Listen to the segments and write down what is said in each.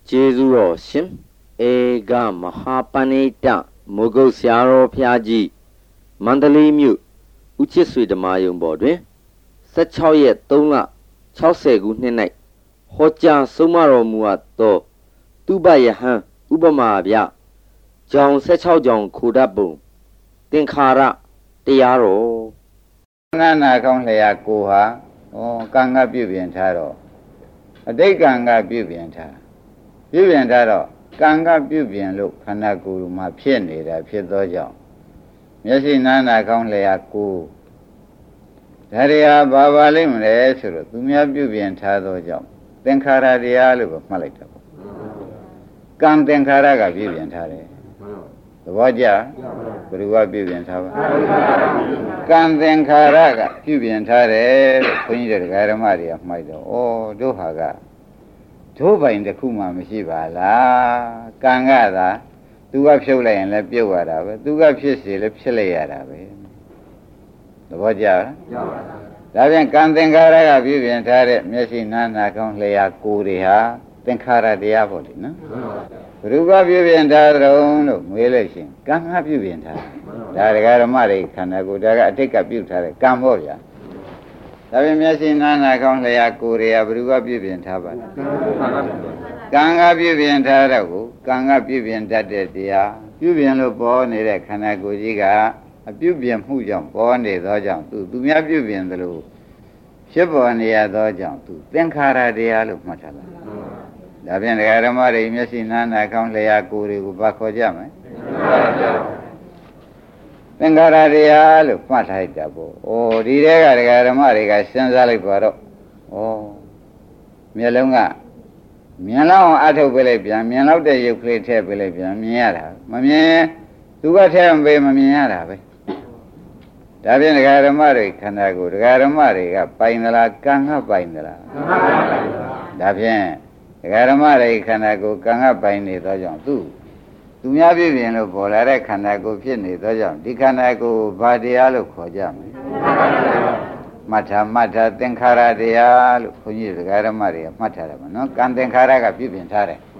ကျေးဇူးတော်ရှင်ဧကမဟာပဏိတမိုးကုတ်ဆရာတော်ဘုရားကြီးမန္တလေးမြို့ဦးချစ်ဆွေဓမ္မယုံပေါ်တွင်16ရက်3လ60ခုနှစ်၌ဟောကြားဆုံးမတော်မူအပ်သောသူပယဟံဥပမာဗျကြောင်16ကြောင်ခိုတတ်ပုံသင်္ခါရတရားတော်နာကောင်းလျာကိုဟာကံကပြုပြင်ထားတော့အတိတ်ကံကပြုပြင်ထားတော့ကံကပြုပြင်လို့ခန္ဓာကိုယ်မှာဖြစ်နေတာဖြစ်သောကြောင့်မျက်စိနာကောင်းလျာကိုဒါရီဟာဘာလိမ့်မလဲဆိုတော့သူများပြုပြင်ထားသောကြောင့်သင်္ခါရတရားလို့ပဲမှတ်လိုက်တာပေါ့ကံသင်္ခါရကပြုပြင်ထားတယ်သဘောကျဘယ်သူကပြုပြင်ထားပါကံသင်္ခါရကပြုပြင်ထားတယ်လို့ခွန်ကြီးတို့ဓမ္မတွေကမှိုက်တော့ဩတို့ဟာကတို့ပိုင်တစ်ခုမှမရှိပါလားကံကသာသူကဖြုတ်လိုက်ရင်လည်းပြုတ်ရတာပဲသူကဖြစ်စီလည်းဖြစ်လိုက်ရတာပဲသဘောကျလားဒါပြန်ကံသင်္ခါရကပြုပြင်ထားတဲ့မျက်စိနာကောင်းလျာကိုယ်တွေဟာသင်္ခါရတရားပေါ့လေနော်ဘယ်သူကပြုပြင်ထားကြုံလို့မေးလို့ရှိရင်ကံကပြုပြင်ထားဒါဒကာဓမ္မတွေခန္ဓာကိုယ်ဒါကအတိတ်ကပြုထားတဲ့ကံပေါ့ဗျာဒါပြင်မျက်စိနာကောင်းလျာကိုယ်တွေကဘယ်သူကပြုပြင်ထားပါလဲကံကပြုပြင်ထားတော့ကိုကံကပြုပြင်တတ်တဲ့တရားပြုပြင်လို့ပေါ်နေတဲ့ခန္ဓာကိုယ်ကြီးကအပြုပြင်မှုကြောင့်ပေါ်နေသောကြောင့်သူများပြုပြင်သလိုဖြစ်ပေါ်နေရသောကြောင့်သူသင်္ခါရတရားလို့မှတ်ထားလိုက်ဒါဖြင့်ဒကာဓမ္မတွေမျက်စိနာကောင်းလျာကိုယ်တွေကိုဘာခေါ်ကြမလဲသင်္ခါရတရားလို့မှတ်ထားကြပေါ့။ဒီတဲကဒကာဓမ္မတွေကစဉ်းစားလိုက်ပါတော့မျက်လုံးကမြင်လောက်အောင်အထုတ်ပေးလိုက်ပြန်မြင်လောက်တဲ့ရုပ်ကလေးထည့်ပေးလိုက်ပြန်မြင်ရတာမမြင်သူကထည့်မပေးမမြင်ရတာပဲ။ဒါဖြင့်ဒကာဓမ္မတွေခန္ဓာကိုယ်ဒကာဓမ္မတွေကပိုင်သလားကံကပိုင်သလား။ဒါဖြင့်ဒကာဓမ္မတွေခန္ဓာကိုယ်ကံကပိုင်နေသောကြောင့်သူများပြည့်ပြင်လို့ပေါ်လာတဲ့ခန္ဓာကိုယ်ဖြစ်နေသောကြောင့်ဒီခန္ဓာကိုယ်ဘာတရားလို့ခေါ်ကြမလဲမထသင်္ခါရတရားလို့ခွန်ကြီးဒကာဓမ္မတွေကမှတ်ထားတယ်မနော်ကံသင်္ခါရကပြည့်ပြင်ထားတယ်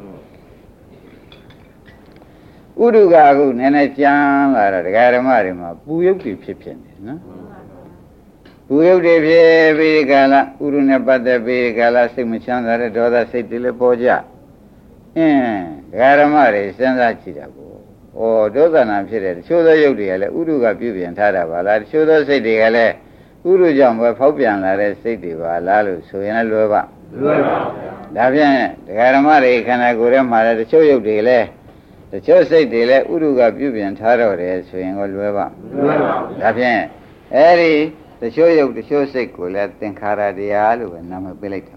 ဥဒုကအခုနည်းနည်းကြမ်းလာတော့ဒကာဓမ္မတွေမှာပူယုတ်တွေဖြစ်နေနော်ပူယုတ်တွေဖြစ်ပြီးကာလဥဒုနဲ့ပတ်သက်ပြီးကာလစိတ်မချမ်းသာတဲ့ဒေါသစိတ်တွေလည်းပေါ်ကြဒကာဓမ္မတွေစဉ်းစားကြည့်တာကိုဒုသနာဖြစ်တဲ့တချို့သောယုတ်တွေကလည်းဥဒုကပြုပြင်ထားတာပါလားတချို့သောစိတ်တွေကလည်းဥဒုကြောင့်ပဲဖောက်ပြန်လာတဲ့စိတ်တွေပါလားလို့ဆိုရင်လည်းလွယ်ပါဒါဖြင့်ဒကာဓမ္မတွေခန္ဓာကိုယ်ထဲမှာလည်းတချို့ယုတ်တွေလည်းတချို့စိတ်တွေလည်းဥဒုကပြုပြင်ထားတော့တယ်ဆိုရင်ကိုလွယ်ပါဒါဖြင့်အဲဒီတချို့ယုတ်တချို့စိတ်ကိုလည်းသင်္ခါရတရားလို့ပဲနာမည်ပေးလိုက်တာ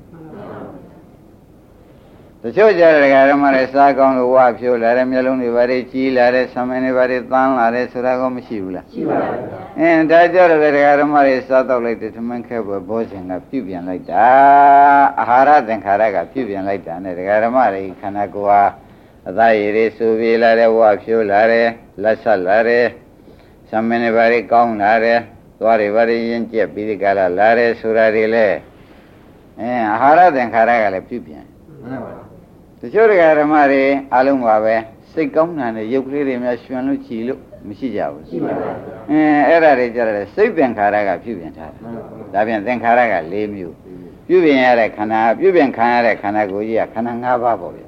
တချို့ကြတဲ့ဓမ္မတွေစားကောင်းလို့ဝါဖြိုးလာတယ်မျက်လုံးတွေဘာတွေကြီးလာတယ်ဆံမင်းတွေဘာတွေသန်းလာတယ်ဆိုတာကောမရှိဘူးလားရှိပါဘူးဒါကြတော့ဓမ္မတွေစားတော့လိုက်တယ်သမင်းခဲပွဲဘောဇင်ကပြုပြင်လိုက်တာအာဟာရသင်္ခါရကပြုပြင်လိုက်တာနဲ့ဓမ္မတွေခန္ဓာကိုယ်ဟာအသားရည်တွေစူပြေလာတယ်ဝါဖြိုးလာတယ်လက်ဆက်လာတယ်ဆံမင်းတွေဘာတွေကောင်းလာတယ်သွားတွေဘာတွေရင်ကျက်ပြီးဒီကလာလာတယ်ဆိုတာတွေလဲအာဟာရသင်္ခါရကလည်းပြုပြင်မှန်ပါတချို့ဓမ္မတွေအလုံးပါပဲစိတ်ကောင်းတဲ့ရုပ်ကလေးတွေများရွှင်လို့ကြည်လို့မရှိကြဘူးရှိပါဘူးအဲ့ဒါတွေကြတယ်စိတ်သင်္ခါရကပြုပြင်ထားတယ်ဒါပြန်သင်္ခါရက၄မျိုးပြုပြင်ရတဲ့ခန္ဓာပြုပြင်ခံရတဲ့ခန္ဓာကိုယ်ကြီးကခန္ဓာ၅ပါးပေါ့ဗျ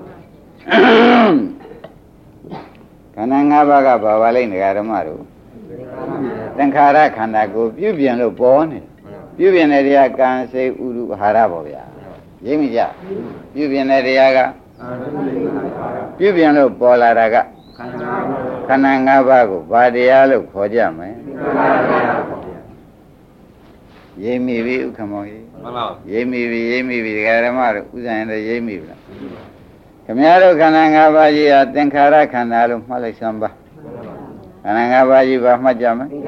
ခန္ဓာ၅ပါးကဘာပါလိမ့်ဓမ္မတို့သင်္ခါရခန္ဓာကိုယ်ပြုပြင်လို့ပေါ်နေပြုပြင်တဲ့တရားကံစိတ်ဥဒုအာဟာရပေါ့ဗျာရိပ်မကြပြုပြင်တဲ့တရားကပြုပြင်လို့ပေါ်လာတာကခန္ဓာ၅ပါးကိုဘာတရားလို့ခေါ်ကြမလဲရိပ်မိပြီဥက္ကမောကြီးမှန်ပါရိပ်မိပြီဒကာဓမ္မတို့ဥစ္စာရင်လည်းရိပ်မိပြီလားခမည်းတော်ခန္ဓာ၅ပါးကြီးဟာသင်္ခါရခန္ဓာလို့မှတ်လိုက်စမ်းပါခန္ဓာ၅ပါးကြီးဘာမှတ်ကြမလဲ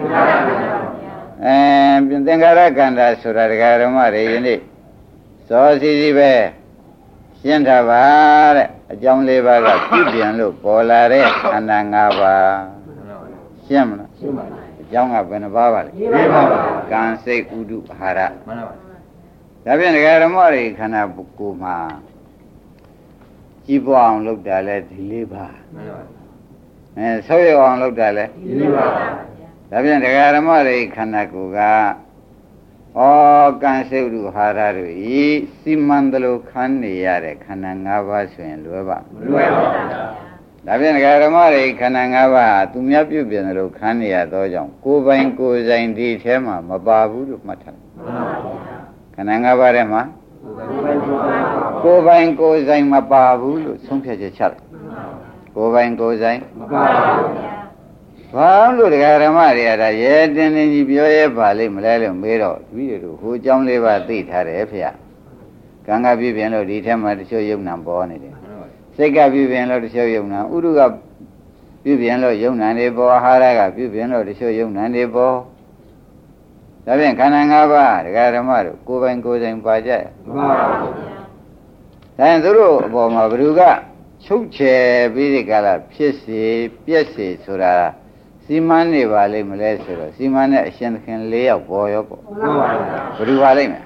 သင်္ခါရခန္ဓာဆိုတာဒကာဓမ္မတွေယနေ့သောစီစီပဲရှင်းထားပါတဲ့အကြောင်း၄ပါးကပြုပြင်လို့ပေါ်လာတဲ့ခန္ဓာ၅ပါးရှင်းမလားရှင်းပါပြီအကြောင်းကဘယ်နှပါးပါလဲ၄ပါးပါကံစိတ်ဥဒုအာဟာရမှန်ပါပါဒါဖြင့်ဒကာဓမ္မတွေခန္ဓာကိုယ်မှာကြည်ပွားအောင်လုပ်တာလဲဒီလေးပါဆုပ်ရအောင်လုပ်တာလဲဒီလေးပါဒါဖြင့်တရားဓမ္မတွေခန္ဓာကိုယ်ကဩကံစိတ်ဥဟာရတို့ဤစီမံတယ်လို့ခန်းနေရတဲ့ခန္ဓာ၅ပါးဆိုရင်လွယ်ပါမလွယ်ပါဘူးဒါဖြင့်တရားဓမ္မတွေခန္ဓာ၅ပါးသူများပြုပြင်တယ်လို့ခန်းနေရသောကြောင့်ကိုယ်ပိုင်ကိုယ်ဆိုင်ဒီထဲမှာမပါဘူးလို့မှတ်ထားတယ်ခန္ဓာ၅ပါးထဲမှာကိုယ်ပိုင်ကိုယ်ဆိုင်မပါဘူးလို့ဆုံးဖြတ်ချက်ချတယ်ကိုယ်ပိုင်ကိုယ်ဆိုင်မပါဘူးဘာလို့တရားဓမ္မတွေကဒါရဲတင်းတင်းကြီးပြောရဲပါလိမ့်မလဲလို့မေးတော့တပည့်တို့ဟိုအကြောင်းလေးပါသိထားတယ်ဖေ။ကံကပြည့်ပြင်လို့ဒီထဲမှာတချို့ယုံနာပေါ်နေတယ်။စိတ်ကပြည့်ပြင်လို့တချို့ယုံနာဥဒုကပြည့်ပြင်လို့ယုံနာနေပေါ်အာဟာရကပြည့်ပြင်လို့တချို့ယုံနာနေပေါ်ဒါဖြင့်ခန္ဓာ၅ပါးတရားဓမ္မတို့ကိုယ်ပိုင်ကိုယ်ဆိုင်ပါကြရဲ့။မှန်ပါဘူး။ဒါရင်သူတို့အပေါ်မှာဘ누구ကချုပ်ချယ်ပြီးဒီကလာဖြစ်စီပြက်စီဆိုတာစီမံနေပါလိမ့်မလဲဆိုတော့စီမံနဲ့အရှင်သခင်၄ယောက်ပေါ်ရောပေါ့ဘယ်သူပါလိမ့်မယ်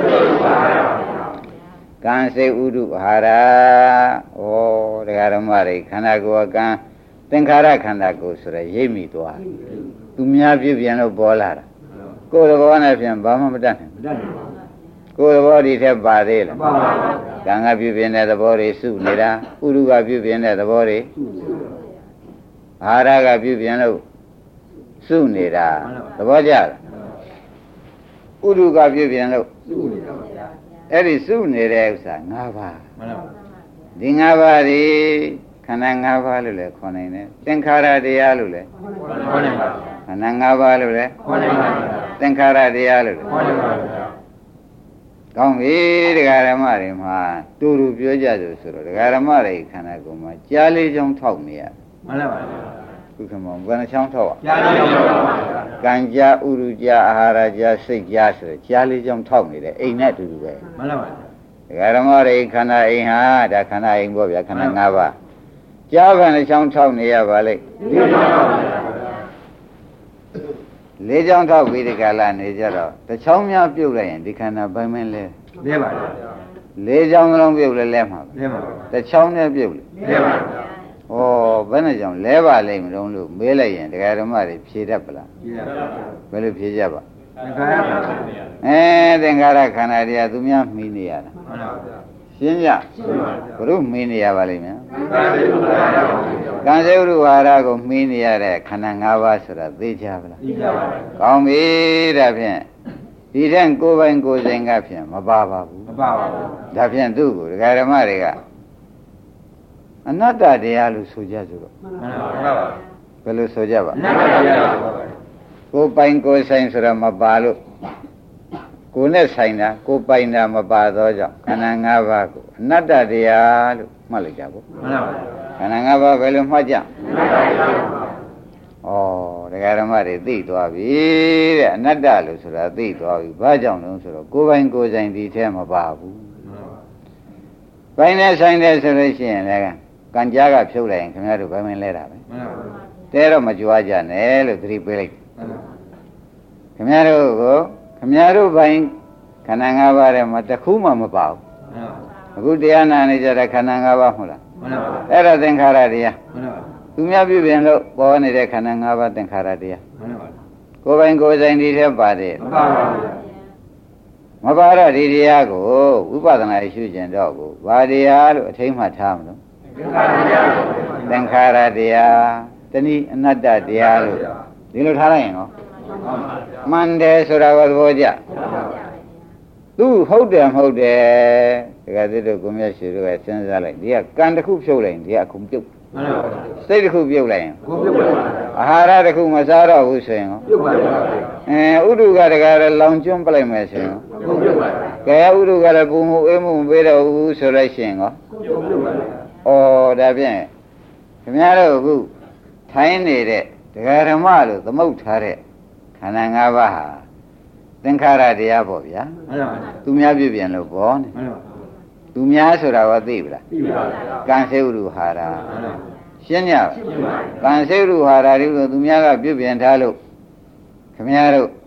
ကံစိတ်ဥဒုဟာရဩတရားဓမ္မတွေခန္ဓာကိုယ်ကံသင်္ခါရခန္ဓာကိုယ်ဆိုရရိပ်မိသွားသူများပြပြန်လို့ပေါ်လာတာကိုယ်သဘောနဲ့ပြန်ဘာမှမတတ်နိုင်ကိုယ်သဘောဒီထက်ပါသေးလားကံကပြပြန်တဲ့သဘောတွေစုနေတာဥဒုကပြပြန်တဲ့သဘောတွေအာရကပြပြန်လို့စုနေတာသဘောကျလားဥဒုကပြပြန်လို့စုနေတာအဲ့ဒီစုနေတဲ့ဥစ္စာ၅ပါးမှန်ပါဒီ၅ပါးဒီခန္ဓာ၅ပါးလို့လည်းခေါ်နိုင်တယ်သင်္ခါရတရားလို့လည်းခေါ်နိုင်ပါခန္ဓာ၅ပါးလို့လည်းခေါ်နိုင်ပါသင်္ခါရတရားလို့လည်းခေါ်နိုင်ပါကောင်းပြီတရားဓမ္မတွေမှာတူတူပြောကြဆိုတော့တရားဓမ္မတွေခန္ဓာကိုယ်မှာကြားလေးချောင်းထောက်နေရမှန်ပါပါခုခမောဘယ်နှချောင်းထောက်ကြားလေးချောင်းထောက်ကံကြားဥရုကြားအာဟာရကြားစိတ်ကြားဆိုတော့ကြားလေးချောင်းထောက်နေတယ်အိမ်နဲ့အတူတူပဲမှန်ပါပါတရားဓမ္မတွေခန္ဓာအိမ်ဟာဒါခန္ဓာအိမ်ပေါ့ဗျာခန္ဓာ၅ပါးကြားဘယ်နှချောင်းထောက်နေရပါလိမ့်၄ချောင်းထောက်ပြီးဒီကလာနေကြတော့တစ်ချောင်းများပြုတ်လိုက်ရင်ဒီခန္ဓာဘယ်မင်းလဲလဲပါလေ၄ချောင်းလုံးပြုတ်လဲမှာလဲပါတစ်ချောင်းနဲ့ပြုတ်လဲပါဩဘယ်နဲ့ကြောင့်လဲပါလိမ့်မလို့မေးလိုက်ရင်တရားဓမ္မတွေဖြေတတ်ပလားဖြေတတ်ပါဘယ်လိုဖြေကြပါသင်္ခါရခန္ဓာတရားသူများမှီနေရတာမှန်ပါဗျာရှင်းကြဘုရုမှီနေရပါလိမ့်မယ်ကံစေဥရဝါဒကိုမှီနေရတဲ့ခန္ဓာ၅ပါးဆိုတာသိကြပါလားသိကြပါဘူးကောင်းပြီဒါဖြင့်ဒီတဲ့ကိုယ်ပိုင်ကိုယ်ဆိုင်ကဖြင့်မပါပါဘူးမပါပါဘူးဒါဖြင့်သူ့ကိုဒကာဓမ္မတွေကအနတ္တတရားလို့ဆိုကြဆိုတော့မှန်ပါပါဘယ်လိုဆိုကြပါအနတ္တတရားကိုယ်ပိုင်ကိုယ်ဆိုင်ဆိုတာမပါလို့ကိုယ်နဲ့ဆိုင်တာကိုယ်ပိုင်တာမပါသောကြောင့်ခန္ဓာ၅ပါးကိုအနတ္တတရားလို့မှတ်လိုက်ကြပေါ့မှန်ပါပါခန္ဓာ၅ပါးဘယ်လိုမှတ်ကြဩတရားဓမ္မတွေသိသွားပြီတဲ့အနတ္တလို့ဆိုတာသိသွားပြီဘာကြောင့်လဲဆိုတော့ကိုယ်ပိုင်ကိုယ်ဆိုင်ဒီထဲမပါဘူးပိုင်နဲ့ဆိုင်တယ်ဆိုလို့ရှိရင်လည်းကံကြားကဖြုတ်လိုက်ရင်ခင်ဗျားတို့ဘယ်မင်းလဲတာပဲမှန်ပါပါတဲတော့မကြွားကြနဲ့လို့သတိပေးလိုက်ခင်ဗျားတို့ကိုခင်ဗျားတို့ဘိုင်းခန္ဓာ၅ပါးထဲမှာတစ်ခုမှမပါဘူးအခုတရားနာနေကြတဲ့ခန္ဓာ၅ပါးမဟုတ်လားမှန်ပါပါအဲ့ဒါသင်္ခါရတရားမှန်ပါပါသူများပြုပြင်လို့ပေါ်နေတဲ့ခန္ဓာ၅ပါးသင်္ခါရတရားမှန်ပါပါကိုယ်ပိုင်ကိုယ်ဆိုင်ဒီထဲပါတယ်မပါပါဘူးမပါတော့ဒီတရားကိုဝိပဿနာရှုကျင်တော့ကိုဘာတရားလို့အထိမ့်မှထားမလို့သင်္ခါရတရားတနည်းအနတ္တတရားလို့ဒီလိုထားလိုက်ရင်ဟောမှန်တယ်ဆိုတာကိုသဘောကျသူဟုတ်တယ်မဟုတ်တယ်တကယ်တည်းတို့ကိုမြတ်ရှိတို့ကစဉ်းစားလိုက်ဒီကကံတစ်ခုဖြုတ်လိုက်ရင်ဒီကအခုပြုတ်စိတ်တစ်ခုပြုတ်လိုက်ရင်ကိုပြုတ်ပါအာဟာရတစ်ခုမစားတော့ဘူးဆိုရင်ဟောပြုတ်ပါဥဒုကတကယ်လောင်ကျွန်းပလိုက်မယ်ဆိုရင်ကိုပြုတ်ပါကဲဥဒုကလည်းပူမှုအေးမှုမပေးတော့ဘူးဆိုလိုက်ရှင်ဟောပြုတ်ပါဩဒါဖြင့်ခင်ဗျားတို့အခုထိုင်းနေတဲ့တရားဓမ္မလို့သမုတ်ထားတဲ့ခန္ဓာ၅ပါးဟာသင်္ခါရတရားပေါ့ဗျာမှန်ပါပါသူများပြပြန်လို့ပေါ့နဲ့မှန်ပါပါသူများဆိုတာကသိပြီလားသိပါပါကံစေဥရဟာရရှင်းညကံစေဥရဟာရတွေကိုသူများကပြပြန်ထားလို့ခင်ဗျားတို့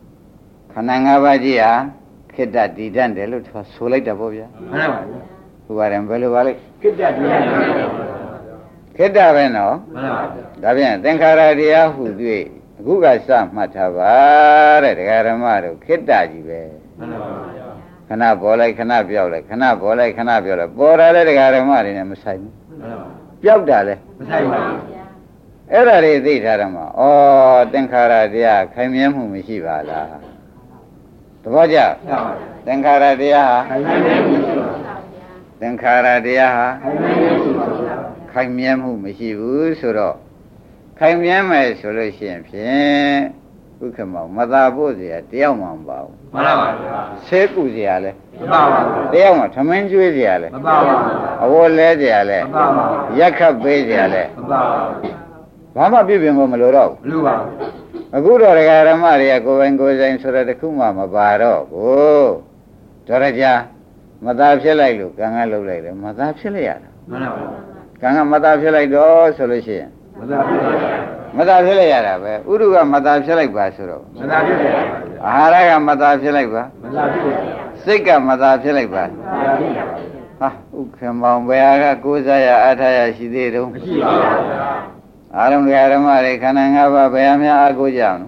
ခန္ဓာ၅ပါးကြီးဟာခိတ္တတည်တတ်တယ်လို့ဆိုလိုက်တာပေါ့ဗျာမှန်ပါပါဘဥပါရင်ဘယ်လိုပါလဲခိတ္တတရားခိတ္တပဲနော်မှန်ပါဗျာဒါဖြင့်သင်္ခါရတရားဟု၍အခုကစမှတ်ထားပါတဲ့တရားဓမ္မတို့ခိတ္တကြီးပဲမှန်ပါဗျာခဏပေါ်လိုက်ခဏပြောက်လိုက်ခဏပေါ်လိုက်ခဏပြောက်လိုက်ပေါ်တာလည်းတရားဓမ္မတွေနဲ့မဆိုင်ဘူးပြောက်တာလည်းမဆိုင်ပါဘူးအဲ့ဒါတွေသိထားတယ်မှာဩသင်္ခါရတရားခိုင်မြဲမှုမရှိပါလားသဘောကျသင်္ခါရတရားဟာသင်္ခါရတရားဟာခိုင်မြဲမှုမရှိဘူးဆိုတော့ခိုင်မြဲမယ်ဆိုလို့ရှိရင်ဖြင့်ဥက္ကမောမသာဖို့เสียတယောက်မှမပါဘူးမှန်ပါပါဆဲကူเสียလဲမပါပါဘူးတယောက်မှထမင်းကျွေးเสียလဲမပါပါဘူးအဝလဲเสียလဲမပါပါဘူးရက်ခတ်ပေးเสียလဲမပါပါဘူးဘာမှပြည့်ပြင်ဖို့မလိုတော့ဘူးမလိုပါဘူးအခုတော့ဒကာရမတွေကကိုယ်ပိုင်ကိုယ်ဆိုင်ဆိုတဲ့တခုမှမပါတော့ဘူးတော်ရကြမသာဖြစ်လိုက်လို့ကံကလှုပ်လိုက်တယ်မသာဖြစ်လိုက်ရတာမှန်ပါပါကံကမသာဖြစ်လိုက်တော့ဆိုလို့ရှိရင်မသာဖြစ်လိုက်ရတာပဲဥဒုကမသာဖြစ်လိုက်ပါဆိုတော့မသာဖြစ်လိုက်ပါအာဟာရကမသာဖြစ်လိုက်ပါမသာဖြစ်လိုက်စိတ်ကမသာဖြစ်လိုက်ပါဟာဥက္ကမောင်ဘယ်ဟာကကိုးစားရအထာရရှိသေးတုံးမရှိပါဘူးအာရုံဓမ္မတွေခန္ဓာ၅ပါးဘယ်အများအားကိုးကြအောင်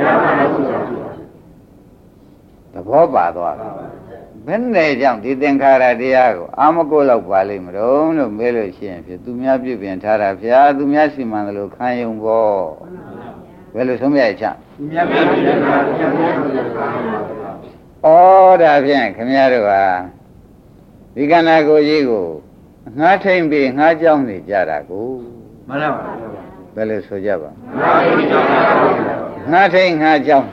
သဘောပါသွားတယ်ဘယ်နဲ့ကြောင့်ဒီသင်္ခါရတရားကိုအာမကိုလောက်ပါလိမ့်မလို့မေးလို့ရှိရင်ဖြစ်သူများပြုပြင်ထားတာဗျာသူများစီမံတယ်လို့ခံယုံပေါ့ဘယ်လိုဆုံးမြတ်ချသူများပြုပြင်ထားတာဗျာဩဒါဖြင့်ခင်ဗျားတို့ဟာဒီကန္နာကိုကြီးကိုငှားထိမ့်ပြီးငှားကြောင်းနေကြတာကိုမှန်ပါပါဘယ်လိုဆိုကြပါငှားထိန်ငှားကြောင်း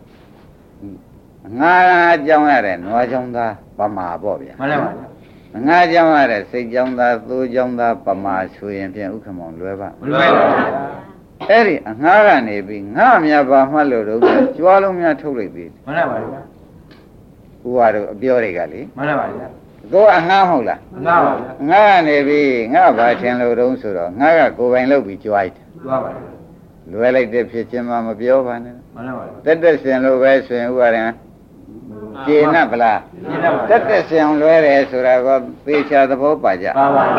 ငှားကြောင်းရတဲ့နွားကြောင်းသားပမာပေါ့ဗျာမှန်ပါပါငှားကြောင်းရတဲ့စိတ်ကြောင်းသားသိုးကြောင်းသားပမာဆိုရင်ဖြင့်ဥက္ကမောင်လွယ်ပါမလွယ်ပါဘူးအဲ့ဒီအငှားကနေပြီးငှားမြပါမှတ်လို့တော့ကြွားလုံးများထုတ်လိုက်သေးမှန်ပါပါဘုရားတို့အပြောတွေကလေမှန်ပါပါကိုအငှားမဟုတ်လားငှားပါဗျာငှားနေပြီငှားပါထင်လို့တုံးဆိုတော့ငှားကကိုယ်ပိုင်လုပ်ပြီးကြွားလိုက်ကြွားပါလွယ်လိုက်တဲ့ဖြစ်ချင်းမှမပြောပါနဲ့မှန်ပါပါတက်စင်လို့ပဲဆိုရင်ဥပါရင်ကျေနပ်ဗလားတက်စင်လွယ်တယ်ဆိုတာကသေချာသဘောပါကြပါပါ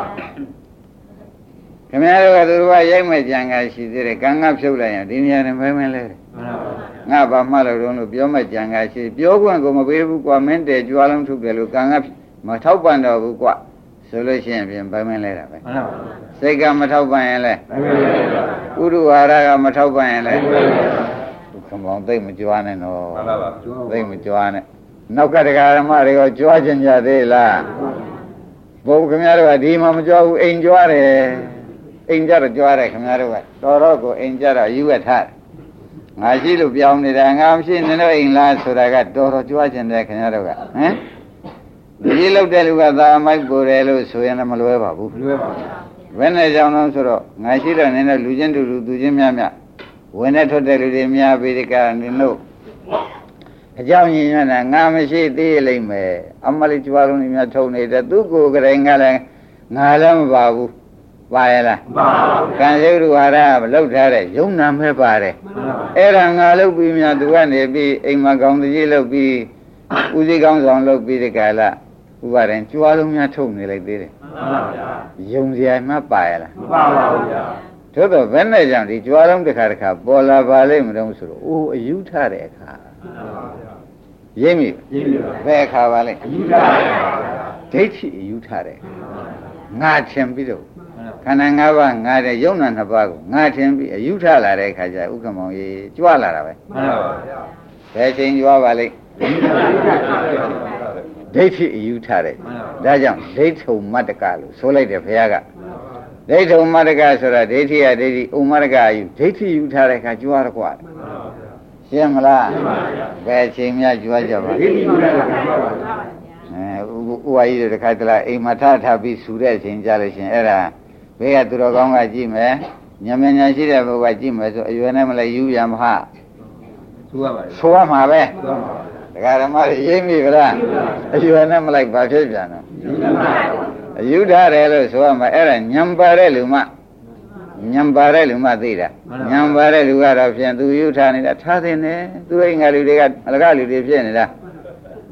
ခင်ဗျားတို့ကသူတို့ကရိုက်မဲ့ကြံကရှိသေးတယ်ကံကဖြုတ်လိုက်ရင်ဒီနေရာနဲ့မဲမဲလဲတယ်ငါဘာမှလို့တော့လို့ပြောမဲ့ကြံကရှိပြောခွင့်ကိုမပေးဘူးကွာမင်းတဲကြွားလုံးထုတ်တယ်လို့ကံကမထောက်ပံ့တော့ဘူးကွာဆိုလို့ရှိရင်ပြင်ဘယ်မလဲတာပဲမှန်ပါပါစိတ်ကမထောက်ပံ့ရင်လဲဘယ်မလဲဥဒုဝါဒကမထောက်ပံ့ရင်လဲခမောင်သိမ့်မကြွားနဲ့နော်မှန်ပါပါသိမ့်မကြွားနဲ့နောက်ကတရားဓမ္မတွေကကြွားခြင်းကြသေးလားဘုရားခင်ဗျားတို့ကဒီမှာမကြွားဘူးအိမ်ကြွားတယ်အိမ်ကြတော့ကြွားတယ်ခင်ဗျားတို့ကတော်တော့ကိုအိမ်ကြတော့ယူရထားတယ်ငါရှိလို့ပြောင်းနေတာငါမရှိနေတော့အိမ်လားဆိုတာကတော်တော်ကြွားခြင်းတယ်ခင်ဗျားတို့ကဟမ်ဒီလောက်တဲ့လူကသာမိုက်ပေါ်တယ်လို့ဆိုရင်လည်းမလွဲပါဘူးမလွဲပါဘူးဘယ်နဲ့ကြောင့်လဲဆိုတော့ငါရှိတော့နင်းတော့လူချင်းတူလူသူချင်းများများဝင်နဲ့ထွက်တဲ့လူတွေများပြီးဒီကနင်းတို့အကြောင်းရင်းရတာငါမရှိသေးလိမ့်မယ်အမလေးကြွားလုံးတွေများထုံနေတဲ့သူကိုယ်ကလေးငါလည်းငါလည်းမပါဘူးပါရလားမပါဘူးကံရုပ်ဓဝါဒမလောက်ထားတဲ့ယုံနာမဲ့ပါတယ်အဲ့ဒါငါလုပ်ပြီးများသူကနေပြီးအိမ်မှာကောင်းတကြီးလုပ်ပြီးဦးစီးကောင်းဆောင်လုပ်ပြီးဒီကလာဥပါရင်ကြွားလုံးများထုံနေလိုက်သေးတယ်မှန်ပါဗျာယုံစရာမှပါရလားမပါပါဘူးဗျာသို့တော့ဘယ်နဲ့ကြောင့်ဒီကြွားလုံးတစ်ခါပေါ်လာပါလိမ့်မလို့ဆိုတော့အိုးအယူထတဲ့အခါမှန်ပါဗျာရိပ်မိရိပ်မိပါဘယ်အခါပါလိမ့်အယူထတဲ့အခါဗျာဒိဋ္ဌိအယူထတဲ့ငါထင်ပြီးတော့ခန္ဓာ၅ပါးငါတဲ့ယုံနာနှစ်ပါးကိုငါထင်ပြီးအယူထလာတဲ့အခါကျဥက္ကမောင်ကြီးကြွားလာတာပဲမှန်ပါဗျာဘယ်ချိန်ကြွားပါလိမ့်ဒိဋ္ဌိအယူထတဲ့ဒါကြောင့်ဒိဋ္ဌုံမတ္တကလို့ဆိုလိုက်တယ်ဘုရားကဒိဋ္ဌုံမတ္တကဆိုတာဒိဋ္ဌိရဒိဋ္ဌိဥမတ္တကယူဒိဋ္ဌိယူထားတဲ့အခါကြွားတော့ကွာရှင်းမလားဘယ်ချိန်များကြွားကြပါလဲဥဝါကြီးတို့တခါတလားအိမ်မှာထားပြီးဆူတဲ့အချိန်ကြလို့ရှင်အဲ့ဒါဘေးကသူတော်ကောင်းကကြည့်မယ်ညမညာရှိတဲ့ဘုရားကြည့်မယ်ဆိုအရွယ်နဲ့မလဲယူရမဟာဆိုရပါလေဆိုရမှာပဲဒကာဓမ္မတွေရိပ်မိဗလားအရွယ်နဲ့မလိုက်ဘာဖြစ်ပြန်တော့အယူထားတယ်လို့ဆိုရမှာအဲ့ဒါညံပါတဲ့လူမှညံပါတဲ့လူမှသိတာညံပါတဲ့လူကတော့ဖြင့်သူယူထားနေတာထားတဲ့နဲ့သူအိမ်ကလူတွေကအလကလူတွေဖြစ်နေတာ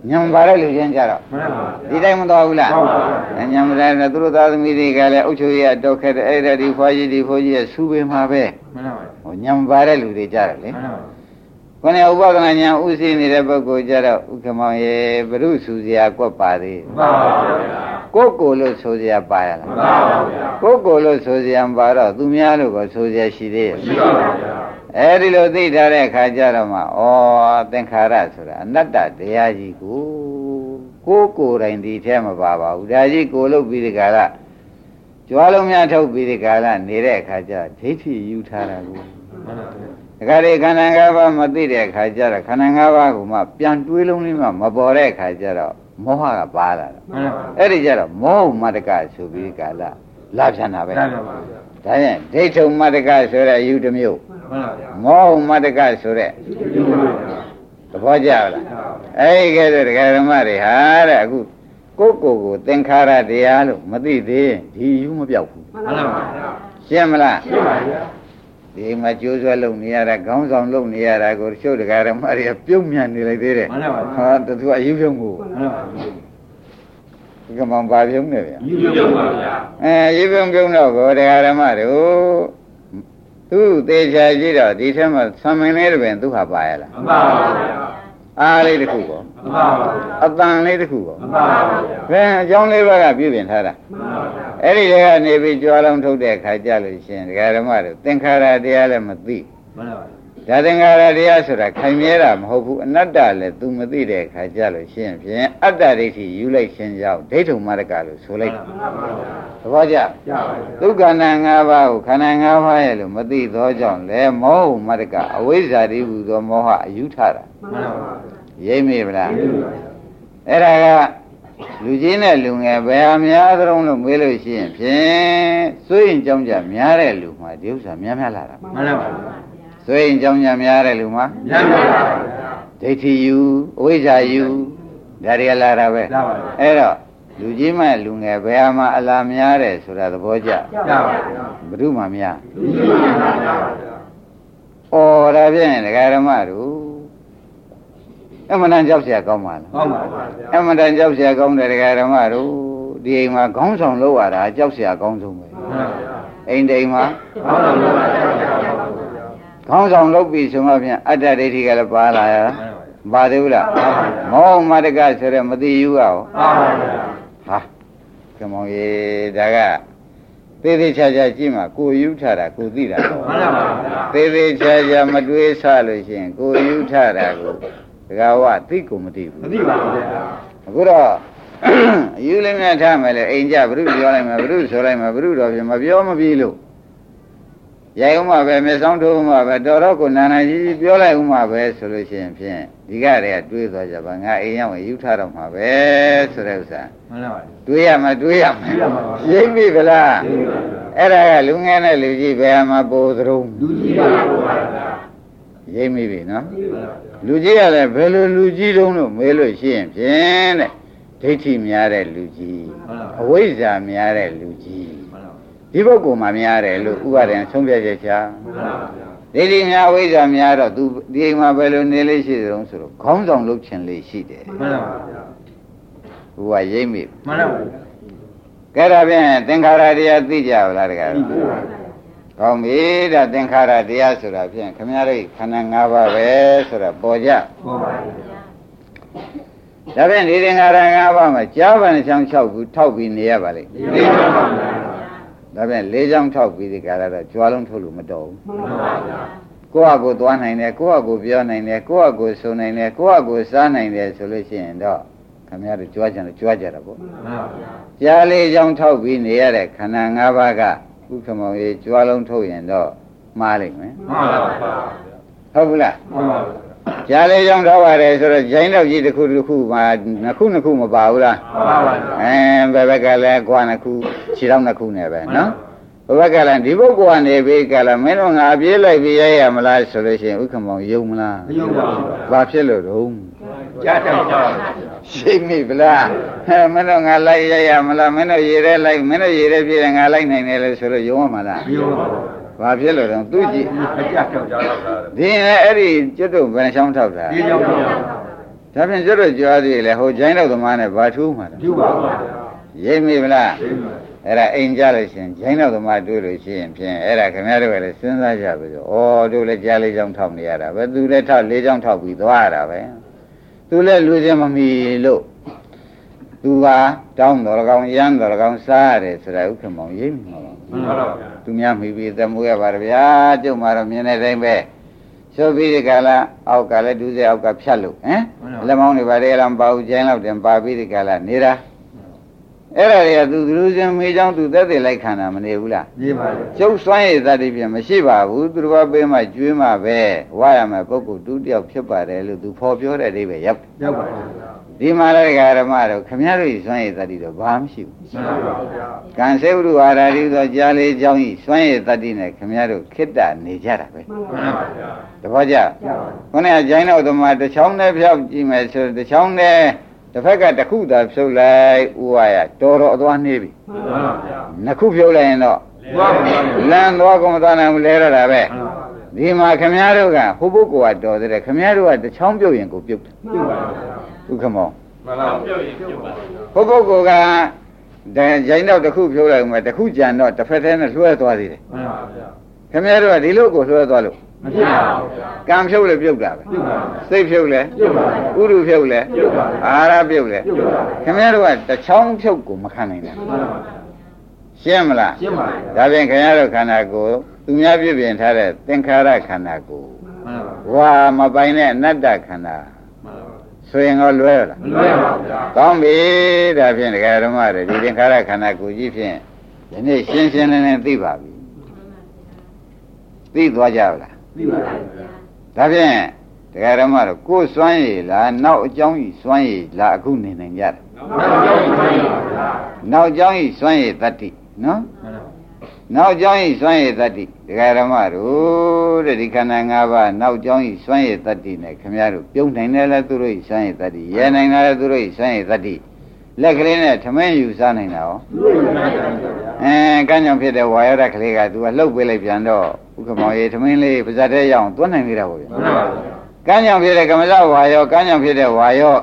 ညံပါတဲ့လူချင်းကြတော့ဒီတိုင်းမတော်ဘူးလားညံပါတယ်သူတို့သားသမီးတွေကလည်းအုတ်ချိုရတော့ခဲ့တဲ့အဲ့ဒါဒီဖွားကြီးဒီဖိုးကြီးရဲ့စူးပေးမှာပဲဟိုညံပါတဲ့လူတွေကြတယ်လေခொနဲ့ဥပဒနာညာဥသိနေတဲ့ပုဂ္ဂိုလ်ကြတော့ဥက္ကမောင်ရေဘုရုစုစရာကွက်ပါသေးမှန်ပါဗျာကိုလို့ဆိုစရာပါရလားမှန်ပါဗျာကိုလို့ဆိုစရာမပါတော့သူများလို့ကိုဆိုစရာရှိသေးရဲ့ရှိပါဗျာအဲဒီလိုသိထားတဲ့အခါကျတော့မှဩသင်္ခါရဆိုတာအနတ္တတရားကြီးကိုယ်တိုင်ဒီထဲမပါပါဘူးဒါကြီးကိုလို့ပြီးဒီကရကြွားလုံးများထုတ်ပြီးဒီကရနေတဲ့အခါကျဒိဋ္ဌိယူထားတာကိုမှန်ပါဗျာဒါကြတဲ့ခန္ဓာ၅ပါးမသိတဲ့အခါကျတော့ခန္ဓာ၅ပါးကိုမှပြန်တွေးလုံးလေးမှမပေါ်တဲ့အခါကျတော့မောဟကပါလာတာအဲ့ဒီကျတော့မောဟမတ္တကဆိုပြီးကာလလာပြန်တာပဲဒါရင်ဒိဋ္ဌုမတ္တကဆိုတဲ့အယူတစ်မျိုးမောဟမတ္တကဆိုတဲ့သဘောကျလားအဲ့ဒီကဲတော့ဒကာဓမ္မတွေဟာတဲ့အခုကိုသင်္ခါရတရားလို့မသိသေးရင်ဒီယူမပြောက်ဘူးမှန်ပါပါရှင်းမလားရှင်းပါဗျာဒီမှာကျိုးဆွဲလုံနေရတာခေါင်းဆောင်လုံနေရတာကိုချုပ်တကာဓမ္မတွေကပြုတ်မြန်နေလိုက်သေးတယ်မှန်ပါပါဟာသူကအယူပြုံးကိုမှန်ပါပါဒီကမှဘာပြုံးနေဗျာယူပြုံးပါဗျာယူပြုံးတော့ကိုတရားဓမ္မတို့သူသေးချာကြည့်တော့ဒီထဲမှာသံမင်းလေးတွေပင်သူဟာပါရလားမပါဘူးဗျာအားလေးတစ်ခုပေါ့မပါဘူးအတန်လေးတစ်ခုပေါ့မပါဘူးဗျာဘယ်အကြောင်းလေးပါးကပြုပြင်ထားတာမှန်ပါဗျာအဲ့ဒီတည်းကနေပြီးကြွားလုံးထုတ်တဲ့ခါကြလို့ရှိရင်တရားဓမ္မတို့သင်္ခါရတရားလည်းမသိမှန်ပါဗျာဒါသင်္ခါရတရားဆိုတာခိုင်မြဲတာမဟုတ်ဘူးအနတ္တလည်း तू မသိတဲ့ခါကြလို့ရှိရင်ဖြင့်အတ္တဒိဋ္ဌိယူလိုက်ခြင်းကြောင့်ဒိဋ္ဌုမတ္တကလို့ဆိုလိုက်တာသဘောကျဒုက္ခနာ၅ပါးကိုခန္ဓာ၅ပါးရဲ့လို့မသိသောကြောင့်လည်းမောဟမတ္တကအဝိဇ္ဇာတိဟူသောမောဟအယူထတာမှန်ပါပါရိပ်မိဗလားအဲ့ဒါကလူကြီးနဲ့လူငယ်ဘယ်ဟာများသလုံးလို့မေးလို့ရှိရင်ဖြင့်စိုးရင်ကြောင်းကြများတဲ့လူမှာဒီဥစ္စာများလာတာမှန်ပါပါစိုးရင်ကြောင်းကြများတဲ့လူမှာများပါပါဒိဋ္ဌိယူအဝိဇ္ဇာယူဒါတွေလာတာပဲအဲ့တော့လူကြီးမှလူငယ်ဘယ်ဟာမှအလားများတယ်ဆိုတာသဘောကျပါပါဘုရုမှများလူကြီးမှများပါဩဒါဖြင့်ဒကာဓမ္မတို့အမှန်တန်ကြောက်เสียကောင်းပါလားကောင်းပါပါဗျာအမှန်တန်ကြောက်เสียကောင်းတယ်ဒကာဓမ္မတို့ဒီအိမ်မှာခေါင်းဆောင်လုပ်ရတာကြောက်เสียကောင်းဆုံးပဲမှန်ပါဗျာအိမ်တိမ်မှာခေါင်းဆောင်လုပ်ပြီးဆိုမှပြန်အတ္တဒိဋ္ဌိကလည်းပါလာရပါသေးဘူးလားမောဟမတ္တကဆိုတဲ့မသိယူရောမှန်ပါဗျာဟာကမောင်ရေဒါကသေးသေးချာချာကြည့်မှကိုယူထတာကိုသိတာမှန်ပါဗျာသေးသေးချာချာမတွေးဆလို့ရှိရင်ကိုယူထတာကိုဒကာဝသိကိုမသိဘူးမသိပါဘူးဗျာအခုတော့အယူလေးနဲ့ထားမယ်လေအိမ်ကြဘုရုပြောလိုက်မယ်ဘုရုဆိုလိုက်မယ်ဘုရုတော်ပြင်မပြောမပြီးလို့ရိုက်ဥမှာပဲမျက်စောင်းထိုးဥမှာပဲတော်တော့ကိုနာနာကြီးပြောလိုက်ဥမှာပဲဆိုလို့ရှိရင်ဖြင့်ဒီကတည်းကတွေးသွားကြပါငါအိမ်ရောက်ရင်ယူထားတော့မှာပဲဆိုတဲ့ဥစ္စာမှန်ပါပါတွေးရမယ်ရိပ်ပြီဗလားအဲ့ဒါကလူငယ်နဲ့လူကြီးဘယ်မှာပိုသရုံလူကြီးပါပါရိပ်မိပြီနော်လူကြီးကလည်းဘယ်လိုလူကြီးတုံးလို့မေးလို့ရှိရင်ဖြင့်တဲ့ဒိဋ္ဌိများတဲ့လူကြီးအဝိဇ္ဇာများတဲ့လူကြီးဒီပုဂ္ဂိုလ်မှာများတယ်လို့ဥပါဒံဆုံးဖြတ်ချက်ချာဒိဋ္ဌိများအဝိဇ္ဇာများတော့သူဒီအိမ်မှာဘယ်လိုနေလေးရှိတုံးဆိုတော့ခေါင်းဆောင်လုပ်ခြင်းလေးရှိတယ်မှန်ပါဗျာဘုရားရိပ်မိမှန်ပါဗျာကဲဒါဖြင့်သင်္ခါရတရားသိကြပါလားတကားကောင်းပြီဒါသင်္ခါရတရားဆိုတာဖြင့်ခမည်းတော်ခန္ဓာ၅ပါးပဲဆိုတာပေါ်ကြပေါ်ပါဘူးဒါဖြင့်ဒီသင်္ခါရ၅ပါးမှာကြားပါနဲ့ချောင်း6ခုထောက်ပြီးနေရပါလိမ့်မယ်ဒါဖြင့်၄ချောင်းထောက်ပြီးဒီကရတော့ကြွားလုံးထုတ်လို့မတော်ဘူးမှန်ပါဗျာကိုယ့်အကိုသွားနိုင်တယ်ကိုယ့်အကိုပြောနိုင်တယ်ကိုယ့်အကိုဆိုနိုင်တယ်ကိုယ့်အကိုစားနိုင်တယ်ဆိုလို့ရှိရင်တော့ခမည်းတော်ကြွားကြတယ်ကြွားကြတာပေါ့မှန်ပါဗျာကြား၄ချောင်းထောက်ပြီးနေရတဲ့ခန္ဓာ၅ပါးကဥက္ကမောင်ရေကြွားလုံးထုတ်ရင်တော့မှားလိမ့်မယ်မှန်ပါပါဟုတ်ဘူးလားမှန်ပါပါကြားလေးကြောင့်ထောက်ရတယ်ဆိုတော့ဂျိုင်းတော့ကြီးတစ်ခုမှာနှစ်ခုမပါဘူးလားမှန်ပါပါဘယ်ဘက်ကလဲကွာနှစ်ခုခြေထောက်နှစ်ခုနဲ့ပဲနော်ဘယ်ဘက်ကလဲဒီပုဂ္ဂိုလ်ကနေပြီးကလည်းမင်းတို့ငါပြေးလိုက်ပြီးရရမလားဆိုလို့ရှိရင်ဥက္ကမောင်ယုံမလားမယုံပါဘူးဘာဖြစ်လို့တော့ကြားတယ်ရှိမိဗလားမင်းတို့ငါလိုက်ရရမလားမင်းတို့ရေရဲလိုက်မင်းတို့ရေရဲပြေးတယ်ငါလိုက်နိုင်တယ်လို့ဆိုလို့ယုံရမှာလားမယုံပါဘူးဘာဖြစ်လို့တော့သူကြည့်အကြထောက်ကြတော့ဒီနဲ့အဲ့ဒီကျွတ်တို့ဘယ်နှချောင်းထောက်တာဒီချောင်းထောက်ဒါဖြင့်ကျွတ်ကြွားသေးလေဟိုဂျိုင်းတော့သမားနဲ့ဘာထူးမှာလဲကျူပါပါဗျာရိပ်မိဗလားကျူပါအဲ့ဒါအိမ်ကြလို့ရှိရင်ဂျိုင်းတော့သမားတွေ့လို့ရှိရင်ဖြင့်အဲ့ဒါခင်ဗျားတို့ကလည်းစဉ်းစားကြပြီဆိုဩတို့လည်းကြားလေးချောင်းထောက်နေရတာပဲသူလည်းထောက်လေးချောင်းထောက်ပြီးသွားရတာပဲသူလည်းလူချင်းမမီလို့သူကတောင်းတော်ကောင်ရမ်းတော်ကောင်စားရတယ်ဆိုတာဥက္ကမောင်ရိပ်မိမှာပါမှန်ပါဗျာသူများမိပြီးသမှုရပါဗျာကျုပ်မှာတော့မြင်တဲ့တိုင်းပဲရှုပ်ပြီးဒီကလာအောက်ကလည်းဒုစရအောက်ကဖြတ်လို့ဟမ်လက်မောင်းတွေပါတယ်လားမပါဘူးကျင်းတော့တင်ပါပြီးဒီကလာနေတာအဲ့ဒါတွေကသူလူချင်းမေးချောင်းသူသက်သက်လိုက်ခံတာမနေဘူးလားရေးပါလေကျုပ်စွမ်းရည်သတ္တိပြန်မရှိပါဘူးသူတော်ပေးမှကျွေးမှပဲဝါရမယ်ပုဂ္ဂိုလ်တူတယောက်ဖြစ်ပါတယ်လို့သူဖော်ပြောတဲ့အဓိပ္ပာယ်ရောက်ရောက်ပါဗျာဒီမှာလည်းဓမ္မတို့ခမည်းတော်စွမ်းရည်သတ္တိတော့ဘာမှမရှိဘူးမှန်ပါဗျာကံစေဝရုအာရာတိသောကြားလေးเจ้าဤစွမ်းရည်တတ္တိနဲ့ခင်ဗျားတို့ခိတ္တနေကြတာပဲမှန်ပါဗျာတပည့်ကြခုနကဂျိုင်းတော်သမားတစ်ချောင်းနဲ့ဖြောက်ကြည့်မယ်ဆိုတစ်ချောင်းနဲ့တစ်ဖက်ကတစ်ခုသာဖြုတ်လိုက်ဥဝါရတော်တော်အသွားနှေးပြီမှန်ပါဗျာနှစ်ခုဖြုတ်လိုက်ရင်တော့သွားပါဗျာလမ်းသွားကုန်မသွားနိုင်ဘူးလဲရတာပဲမှန်ပါဗျာဒီမှာခင်ဗျားတို့ကဟိုပုဂ္ဂိုလ်ကတော်တဲ့ခင်ဗျားတို့ကတစ်ချောင်းပြုတ်ရင်ကိုပြုတ်တယ်ကျူပါဗျာဥက္ကမောမှန်ပါပြုတ်ရင်ပြုတ်ပါဟိုပုဂ္ဂိုလ်ကဂျိုင်းတော့တစ်ခုဖြုတ်လိုက်မှတစ်ခုကြံတော့တစ်ဖက်တည်းနဲ့လွှဲသွားသေးတယ်မှန်ပါဗျာခင်ဗျားတို့ကဒီလိုကိုလွှဲသွားလို့မဖြစ်ပါဘူးဗျာကံဖြုတ်လည်းပြုတ်တာပဲပြုတ်ပါစိတ်ဖြုတ်လည်းပြုတ်ပါဥရုဖြုတ်လည်းပြုတ်ပါအာရဖြုတ်လည်းပြုတ်ပါခင်ဗျားတို့ကတစ်ချောင်းဖြုတ်ကိုမခံနိုင်ဘူးမှန်ပါဗျာရှင်းမလားရှင်းပါဗျာဒါဖြင့်ခင်ဗျားတို့ခန္ဓာကိုယ်သူများပြည့်ပြင်ထားတဲ့သင်္ခါရခန္ဓာကိုယ်မှန်ပါဝါမပိုင်တဲ့အနတ္တခန္ဓာမှန်ပါဆိုရင်တော့လွဲရလားမလွယ်ပါဗျာကောင်းပြီဒါဖြင့်ဒကာဓမ္မတွေဒီသင်္ခါရခန္ဓာကိုယ်ကြီးဖြင့်ဒီနေ့ရှင်းရှင်းလင်းလင်းသိပါပြီသိသွားကြလားသိပါဗျာဒါဖြင့်တရားဓမ္မတော့ကိုယ်စွမ်းရည်လားနောက်အကြောင်းဤစွမ်းရည်လားအခုနေနိုင်ကြတယ်နောက်ကြောင်းပါဗျာနောက်အကြောင်းဤစွမ်းရည်တတ္တိနော်မှန်ပါနောက်အကြောင်းဤစွမ်းရည်တတ္တိတရားဓမ္မတို့တဲ့ဒီခန္ဓာ၅ပါးနောက်အကြောင်းဤစွမ်းရည်တတ္တိနဲ့ခင်ဗျားတို့ပြုံးနိုင်တယ်လားသူတို့ဤစွမ်းရည်တတ္တိရဲနိုင်တယ်လားသူတို့ဤစွမ်းရည်တတ္တိလက်ကလေးနဲ့ထမင်းယူစားနိုင်တာရောကန်းကြောင်ဖြစ်တဲ့ဝါရဒကလေးကသူကလှုပ်ပေးလိုက်ပြန်တော့ဥက္ကမောင်ရေထမင်းလေးပါဇက်တဲ့ရအောင်သွန်းနိုင်သေးတာပေါ့ဗျာမှန်ပါဗျာကန်းကြောင်ဖြစ်တဲ့ကမလဝါယောကန်းကြောင်ဖြစ်တဲ့ဝါယော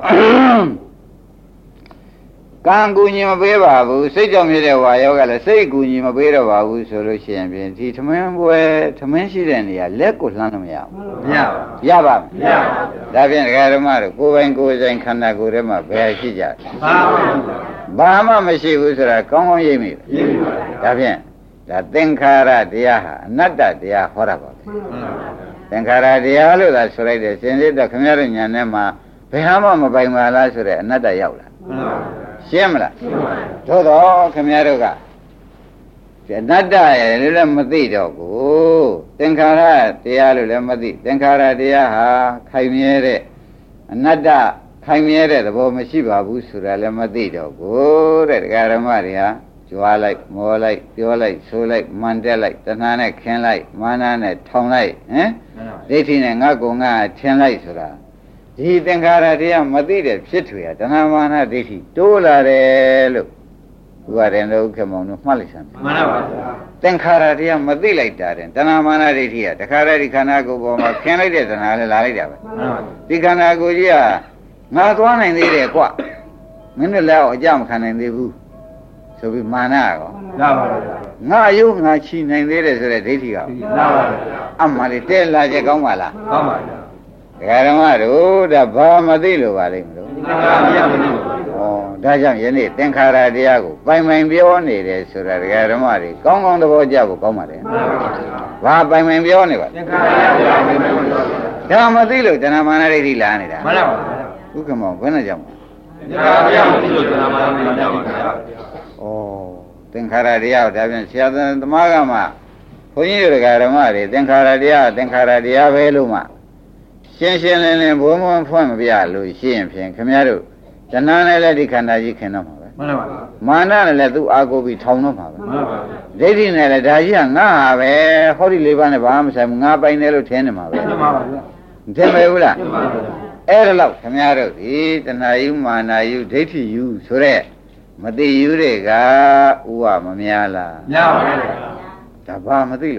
ကံကူညီမပေးပါဘူးစိတ်ကြောင့်ဖြစ်တဲ့ဝါယောကလည်းစိတ်ကူညီမပေးတော့ပါဘူးဆိုလို့ရှိရင်ဖြင့်ဒီထမင်းပွဲထမင်းရှိတဲ့နေရာလက်ကိုလှမ်းလို့မရဘူးမရပါရပါ့မမရပါဘူးဒါဖြင့်ဒကာဓမ္မတို့ကိုယ်ပိုင်ကိုယ်ဆိုင်ခန္ဓာကိုယ်ထဲမှာဘယ်ရှိကြလဲဘာမှမဘာမှမရှိဘူးဆိုတာကောင်းကောင်းရိပ်မိတယ်ရေးပါဗျာဒါဖြင့်ဒါသင်္ခါရတရားဟာအနတ္တတရားဟောတာပါပဲမှန်ပါဗျာသင်္ခါရတရားလို့သာဆိုလိုက်တယ်စင်စစ်တော့ခင်ဗျားတို့ညာထဲမှာဘယ်ဟာမှမပိုင်ပါလားဆိုတဲ့အနတ္တရောက်လာမှန်ပါဗျာရှင်းမလားရှင်းပါဗျာသို့တော့ခင်ဗျားတို့ကဒီအနတ္တရဲ့လည်းမသိတော့ဘူးသင်္ခါရတရားလို့လည်းမသိသင်္ခါရတရားဟာခိုင်မြဲတဲ့အနတ္တခိုင်မြဲတဲ့သဘောမရှိပါဘူးဆိုတာလည်းမသိတော့ဘူးတဲ့ဒကာဓမ္မတွေဟာကြွားလိုက်မောလိုက်ပြောလိုက်ဆိုလိုက်မှန်တက်လိုက်တဏှာနဲ့ခင်းလိုက်မာနနဲ့ထောင်လိုက်ဟမ်မှန်ပါဒိဋ္ဌိနဲ့ငါကုံငါထင်လိုက်ဆိုတာဒီသင်္ခါရတရားမသိတဲ့ဖြစ်ထွေဟာတဏှာမာနဒိဋ္ဌိတိုးလာတယ်လို့ဘုရားရင်တို့ခေမောင်တို့မှတ်လိုက်စမ်းမှန်ပါဗျာသင်္ခါရတရားမသိလိုက်တာတဲ့တဏှာမာနဒိဋ္ဌိကတခါတည်းဒီခန္ဓာကိုယ်ပေါ်မှာခင်းလိုက်တဲ့တဏှာလည်းလာလိုက်တာပဲမှန်ပါဗျာဒီခန္ဓာကိုယ်ကြီးကငါသွားနိုင်သေးတယ်ကွမင်းတို့လည်းအကြမခံနိုင်သေးဘူးဆိုပြီးမာနကောရပါဗျာငါယုံငါချီနိုင်သေးတယ်ဆိုတဲ့ဒိဋ္ဌိကရပါဗျာအမှန်လေးတဲလာချက်ကောင်းပါလားကောင်းပါဗျာဒကာဓမ္မတို့ဒါဘာမသိလို့ပါလိမ့်မလို့သင်္ခါရမရဘူးဩဒါကြောင့်ယနေ့သင်္ခါရတရားကိုပိုင်ပိုင်ပြောနေတယ်ဆိုတာဒကာဓမ္မတွေကောင်းကောင်းသဘောကျဖို့ကောင်းပါလေမှန်ပါဗျာဘာပိုင်ပိုင်ပြောနေပါသင်္ခါရမရဘူးဒါမသိလို့တဏှာမာနဒိဋ္ဌိလာနေတာမှန်ပါဗျာဥက္ကမောဘယ်နဲ့ကြောင့်သင်္ခါရမရဘူးလို့ကျွန်တော်မှမပြောပါဘူးဗျာသင်္ခါရတရားဒါပြန်ဆရာသမားကမှဘုန်းကြီးတို့ဓမ္မတွေသင်္ခါရတရားသင်္ခါရတရားပဲလို့မှရှင်းရှင်းလင်းလင်းဘုံဘုံဖွင့်မပြလို့ရှိရင်ဖြင့်ခင်ဗျားတို့တဏှာနဲ့လည်းဒီခန္ဓာကြီးခင်တော့မှာပဲမှန်ပါဗျာမာနနဲ့လည်းသူ့အာကိုပြီးထောင်တော့မှာပဲမှန်ပါဗျာဒိဋ္ဌိနဲ့လည်းဒါကြီးကငါဟာပဲဟောဒီလေးပါးနဲ့ဘာမှမဆိုင်ဘူးငါပိုင်တယ်လို့ထင်နေမှာပဲမှန်ပါဗျာမထင်ပဲဘူးလားမှန်ပါဗျာအဲ့ဒါလောက်ခင်ဗျားတို့ဒီတဏှာယူမာနယူဒိဋ္ဌိယူဆိုတဲ့မသိယူတွေကဥဝမများလားရပါဗျာဒါဘာမသိလို့ပါလဲသ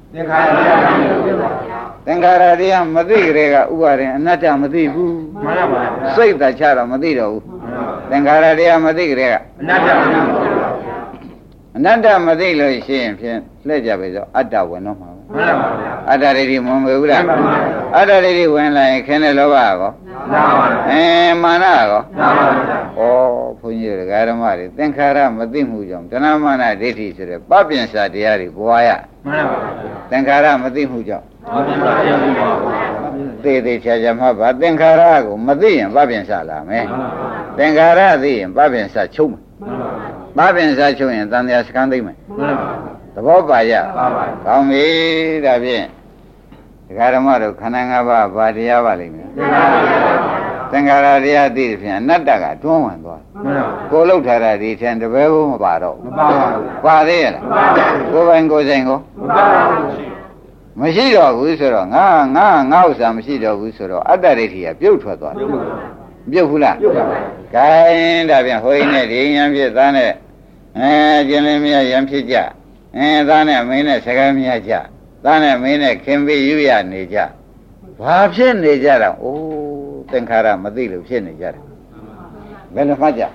သင်္ခါရတရားမသိဘူးသင်္ခါရတရားမသိကြတဲ့ကဥပါရင်အနတ္တမသိဘူးမှန်ပါပါဗျာစိတ်တချတော့မသိတော့ဘူးသင်္ခါရတရားမသိကြတဲ့ကအနတ္တမသိဘူးအနတ္တမသိလို့ရှိရင်ဖြင့်လှည့်ကြပဲဆိုအတ္တဝင်တော့မှာမှန်ပါပါဗျာအတ္တရိတိမဝင်ဘူးလားမှန်ပါပါအတ္တရိတိဝင်လာရင်ခင်းတဲ့လောဘကောနာပါပါဗျာမာနကောနာပါပါဗျာဩဘုန်းကြီးတို့ဓမ္မတွေသင်္ခါရမသိမှုကြောင့်တဏမာနဒိဋ္ဌိဆိုတဲ့ပပင်္စာတရားတွေဘွားရမှန်ပါပါဗျာသင်္ခါရမသိမှုကြောင့်ဘာဖြစ်ပါလဲဗျာသေးသေးချာချာမှတ်ပါသင်္ခါရကိုမသိရင်ပပင်္စာလာမယ်မှန်ပါပါသင်္ခါရသိရင်ပပင်္စာချုပ်မယ်မှန်ပါပါပပင်္စာချုပ်ရင်တန်တရားစကမ်းသိမ့်မယ်မှန်ပါပါသဘောပါရပါပါကောင်းပြီဒါဖြင့်ဓမ္မတို့ခန္ဓာ၅ပါးဘာတရားပါလိမ့်မယ်သင်္ခါရတရားသင်္ခါရတရားသိတဲ့ဖြင့်အနတ္တကတွန်းဝင်သွားမှန်ပါပါကိုယ်လှုပ်ထားတာဒီထင်တပည့်ဘုမပါတော့မပါပါဘူးပါသေးရဲ့လားမပါပါဘူးကိုယ်ပိုင်ကိုယ်ဆိုင်ကိုမပါပါဘူးမရှိတော့ဘူးဆိုတော့ငါဥစ္စာမရှိတော့ဘူးဆိုတော့အတ္တဒိဋ္ဌိကပြုတ်ထွက်သွားတယ် ပြုတ်ဘူးလားပြုတ်ပါပါဂိုင်းဒါပြန်ဟိုင်းနဲ့ဒီရန်ဖြစ်သားနဲ့ကျင်းလင်းမြရန်ဖြစ်ကြသားနဲ့မင်းနဲ့စကားမြကြသားနဲ့မင်းနဲ့ခင်ပြီးယူရနေကြဘာဖြစ်နေကြတာအိုးသင်္ခါရမသိလို့ဖြစ်နေကြတယ်ဘယ်လိုမှတ်ကြ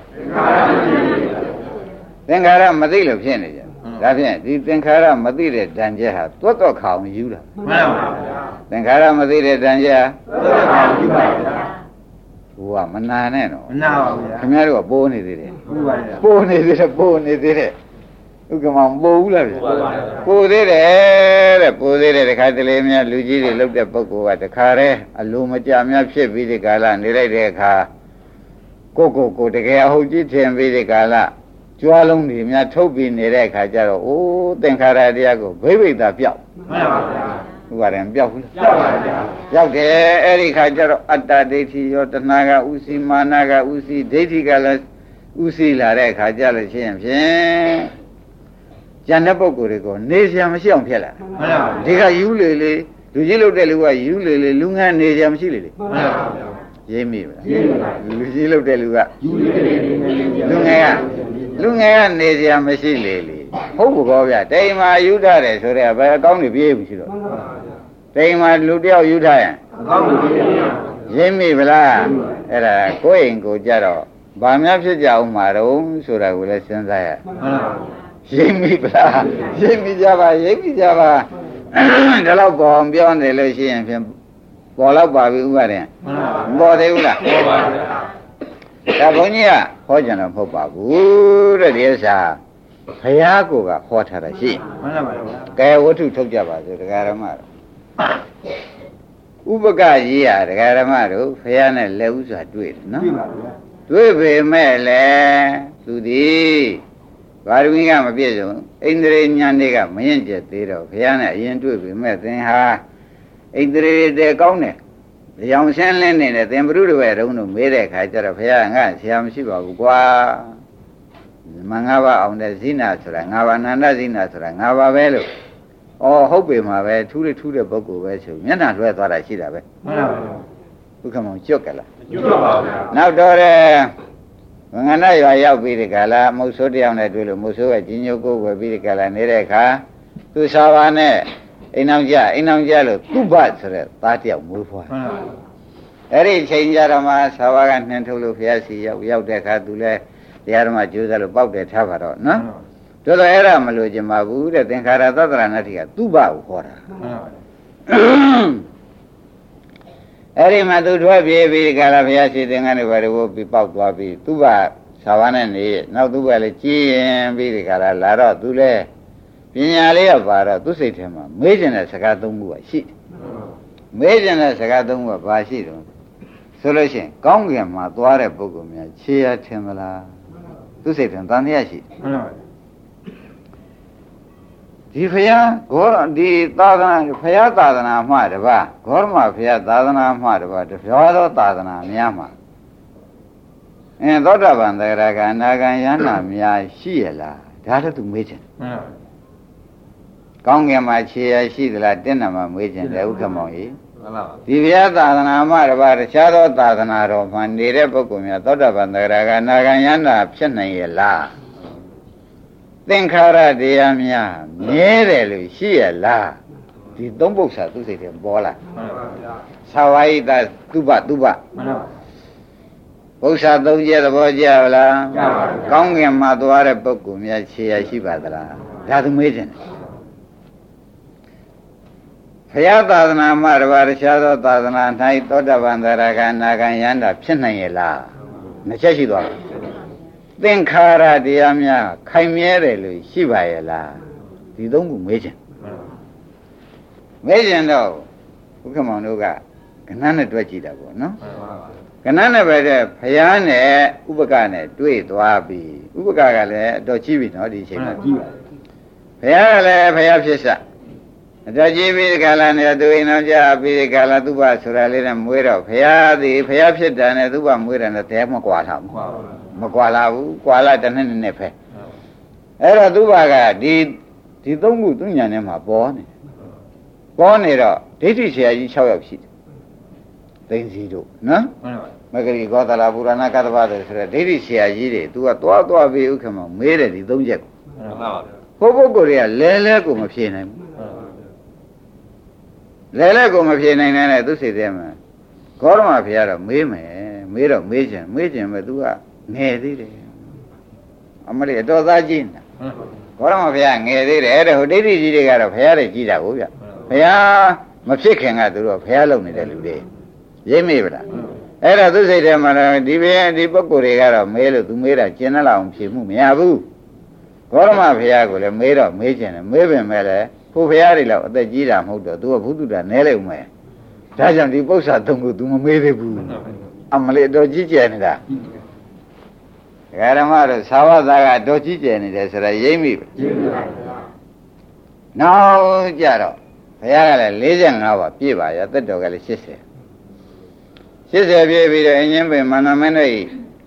သင်္ခါရမသိလို့ဖြစ်နေကြဒါဖြင့်ဒီသင်္ခါရမသိတဲ့ဓာန်ချက်ဟာသွတ်တော့ခေါင်ယူတာမှန်ပါပါသင်္ခါရမသိတဲ့ဓာန်ချက်သစ္စာကိုကြည့်ပါဗျာဟိုကမနာနဲ့တော့မနာပါဘူးဗျာခင်ဗျားတို့ကပိုးနေသေးတယ်ဟုတ်ပါဗျာပိုးနေသေးတယ်ပိုးနေသေးတယ်ဥက္ကမပိုးဘူးလားဗျဟုတ်ပါပါပိုးသေးတယ်တဲ့ပိုးသေးတယ်တခါတလေများလူကြီးတွေလောက်တဲ့ပုဂ္ဂိုလ်ကတခါတည်းအလိုမကျများဖြစ်ပြီးဒီကာလနေလိုက်တဲ့အခါကိုတကယ်အဟုတ်ကြီးထင်ပြီးဒီကာလကြွားလုံးတွေများထုတ်ပြီးနေတဲ့အခါကျတော့အိုးသင်္ခါရတရားကိုဘိဗိဒ္ဓပြောက်မှန်ပါဗျာဥပါရင်ပြောက်ဘူးလားကြောက်ပါဗျာပြောက်တယ်အဲ့ဒီခါကျတော့အတ္တဒိဋ္ဌိရောတဏှာကဥစီမာနကဥစီဒိဋ္ဌိကလည်းဥစီလာတဲ့အခါကျလို့ရှိရင်ဖြင့်ကျန်တဲ့ပုဂ္ဂိုလ်တွေကိုနေစရာမရှိအောင်ဖြစ်လာတယ်မှန်ပါဗျာဒီကယူလေလေလူကြီးလုပ်တဲ့လူကယူလေလေလူငန်းနေစရာမရှိလေလေမှန်ပါဗျာရိပ်မိပါလားရိပ်မိပါလူကြီးလုပ်တဲ့လူကယူလေးလေးလေးလေးလူငယ်ကနေစရာမရှိလေလေဟုတ်ဘူးကောဗျတိမ်မာယူထားတယ်ဆိုတော့ဘယ်အကောင်းတွေပြေးဘူးရှိတော့တိမ်မာလူတယောက်ယူထားရင်အကောင်းကိုကြည့်ရအောင်ရင်းမိဗလားအဲ့ဒါကိုယ့်အိမ်ကိုကြတော့ဘာများဖြစ်ကြအောင်မှာတော့ဆိုတာကိုလည်းစဉ်းစားရမှန်ပါဗျာရင်းမိဗလားရင်းမိကြပါရင်းမိကြပါဒါတော့ပေါ်အောင်ပြောနေလို့ရှိရင်ဖြင့်ပေါ်တော့ပါပြီဥပါရင်မှန်ပါဗျာမပေါ်သေးဘူးလားဟုတ်ပါဗျာဒါဘုန်းကြီးကဟောကြတယ်မဟုတ်ပါဘူးတဲ့ဒီဥစ္စာဘုရားကိုကဟောထားတာရှိမှန်ပါဗျာကဲဝတ္ထုထုတ်ကြပါစို့တရားဓမ္မတို့ဥပကကြီးရတရားဓမ္မတို့ဘုရားနဲ့လက်ဥစွာတွေ့တယ်နော်ကြည့်ပါဗျာတွေ့ပေမဲ့လည်းသူသည်ဘာရမီကမပြည့်စုံဣန္ဒြေဉာဏ်တွေကမရင်ကျက်သေးတော့ဘုရားနဲ့အရင်တွေ့ပေမဲ့သင်ဟာဣန္ဒြေတွေကောင်းတယ်ရောင်ရှင်းလင်းနေတဲ့သင်ဘုရုတွေတုံးတို့မေးတဲ့အခါကျတော့ဘုရားငါဆရာမရှိပါဘူးကွာမင်္ဂဘာအောင်တဲ့ဇိနာဆိုတာငါဘာနန္ဒဇိနာဆိုတာငါဘာပဲလို့ဩဟုတ်ပေမှာပဲထူးတဲ့ပုဂ္ဂိုလ်ပဲဆိုမျက်နှာလွှဲသွားတာရှိတာပဲမှန်ပါဗျာဥက္ကမောင်ကျွတ်ကြလားကျွတ်ပါဗျာနောက်တော့တဲ့ငန္ဓရွာရောက်ပြီးဒီကလာမုတ်ဆိုးတယောက်နဲ့တွေ့လို့မုတ်ဆိုးကကြီးညိုကိုဝယ်ပြီးဒီကလာနေတဲ့အခါသူစာပါနဲ့အိမ်အောင်ကြလို့သူ့ဘဆိုတဲ့သားတယောက်မွေးဖွားမှန်ပါဗျာအဲ့ဒီချိန်ကြတော့မှစာပါကနှင်းထုတ်လို့ဖျားစီရောက်တဲ့အခါသူလည်းတရားဓမ္မကျိုးစားလို့ပေါက်တယ်ထားပါတော့နော်တော်တော်အဲ့ဒါမလို့ကျင်ပါဘူးတဲ့သင်္ခါရသတ္တရဏတိကသူ့ဘကိုခေါ်တာမှန်ပါဗျာအဲ့ဒီမှာသူထွက်ပြေးပြီးကာလဘုရားရှိသင်္ကန်းတွေဘာတွေပြီးပေါက်သွားပြီးသူ့ဘသာဝနဲ့နေနောက်သူ့ဘလည်းကြည်ရင်ပြီးဒီကာလလာတော့သူလည်းပညာလေးကပါတော့သူ့စိတ်ထဲမှာမေးကျင်တဲ့စကားသုံးခုကရှိတယ်မေးကျင်တဲ့စကားသုံးခုကဘာရှိတုံးဆိုလို့ရှိရင်ကောင်းကင်မှာသွားတဲ့ပုဂ္ဂိုလ်များခြေရထင်မလားသူ့စိတ်ထဲတန်တရားရှိမှန်ပါဗျာဒီဖယားဂေါဒီသာသနာဖယားသာသနာမှတပါဂေါရမဖယားသာသနာမှတပါတပြောသောသာသနာများမှာသောတာပန်သရဂအနာဂံယန္နာများရှိရလားဒါလည်းသူမေးချင်မှန်ပါဗျာကောင်းကင်မှာခြေရရှိသလားတင်းနာမှာမေးချင်တယ်ဥက္ကမောင်ကြီးမှန်ပါဗျာဒီဘုရားသာသနာမှတပါတခြားသောသာသနာတော်မှာနေတဲ့ပုဂ္ဂိုလ်များသောတာပန်သရဂအနာဂံယန္နာဖြစ်နိုင်ရလားသင်္ခါရတရားများမြဲတယ်လို့ရှိရလားဒီသုံးပု္ပ္ပာသူစိတ်တွေပေါ်လာမှန်ပါဗျာသာဝိတသုဘသုဘမှန်ပါပု္ပ္ပာသုံးချက်သဘောကျလားကျပါဗျာကောင်းကင်မှာသွားတဲ့ပုဂ္ဂိုလ်များခြေရရှိပါသလားဒါသူမေးတယ်ဘုရားသာသနာမှာတပါးတခြားသောသာသနာ၌သောတပန်သရဂံနာဂံယန္တာဖြစ်နိုင်ရဲ့လားနှစ်ချက်ရှိသွားပြီသင်္ခါရတရားများခိုင်မြဲတယ်လို့ရှိပါရဲ့လားဒီသုံးခုမေးခြင်းမေးခြင်းတော့ဘုခမောင်တို့ကကဏ္ဍနဲ့တွဲကြည့်တာပေါ့နော်ကဏ္ဍနဲ့ပဲတဲ့ဘုရားနဲ့ဥပကနဲ့တွေ့သွားပြီဥပကကလည်းအတော်ကြီးပြီနော်ဒီအချိန်မှာကြီးပါဘုရားကလည်းဘုရားဖြစ်စအတော်ကြီးပြီဒီကလာနဲ့သူအိမ်တော်ကြပြီဒီကလာသူ့ဘဆိုတာလေးနဲ့မွေးတော့ဘုရားသည်ဘုရားဖြစ်တယ်နဲ့သူ့ဘမွေးတယ်နဲ့တဲမကွာထားဘူးကွာပါမကွာလာဘူးကွာလာတစ်နှစ်နဲ့ပဲအဲ့တော့သူ့ဘကဒီသုံးခုသူညာထဲမှာပေါ်နေတော့ဒိဋ္ဌိဆရာကြီး6ယောက်ရှိတယ်သိန်းစီတို့နော်မှန်ပါမဂရိကောသလပုရဏကတ္တပတယ်ဆိုတဲ့ဒိဋ္ဌိဆရာကြီးတွေ तू ကသွားပြီးဥက္ကမမေးတယ်ဒီသုံးချက်ကိုမှန်ပါဗျာဘုပုဂ္ဂိုလ်တွေကလဲကိုမဖြေနိုင်ဘူးလဲကိုမဖြေနိုင်တဲ့သူစိတ်ထဲမှာဂေါရမဘုရားတော့မေးမယ်မေးတော့မေးချင်ပဲ तू ကငယ်သေးတယ်အမလေးအတော်သားကြီးနေတာဂေါရမဘုရားငယ်သေးတယ်အဲ့ဒါဟိုဒိဋ္ဌိကြီးတွေကတော့ဘုရားတွေကြီးတာကိုဗျဘုရားမဖြစ်ခင်ကသူတို့ဘုရားလုံနေတဲ့လူတွေရိပ်မိဗလားအဲ့ဒါသူစိတ်ထဲမှာဒီဘုရားဒီပုဂ္ဂိုလ်တွေကတော့မေးလို့ तू မေးတာကျင်တဲ့လောက်ဖြေမှုမရဘူးဂေါရမဘုရားကိုလည်းမေးတော့မေးချင်တယ်မေးပင်မဲ့လည်းဖို့ဘုရားတွေလောက်အသက်ကြီးတာမဟုတ်တော့ तू ကဘုသူတ္တနဲလိုက်ဦးမယ်ဒါကြောင့်ဒီပု္ပ္ပာသုံးခု तू မမေးသေးဘူးအမလေးတော့ကြီးကျယ်နေတာဒကာဓမ္မတို့သာဝသားကတော်ကြီးကျယ်နေတယ်ဆိုတာရိပ်မိပဲကြီးပါဗျာနောက်ကြတော့ဘုရားကလည်း45ပါပြည့်ပါရဲ့သက်တော်ကလည်း80ပြည့်ပြီးတော့အင်းချင်းပင်မန္တမင်းတို့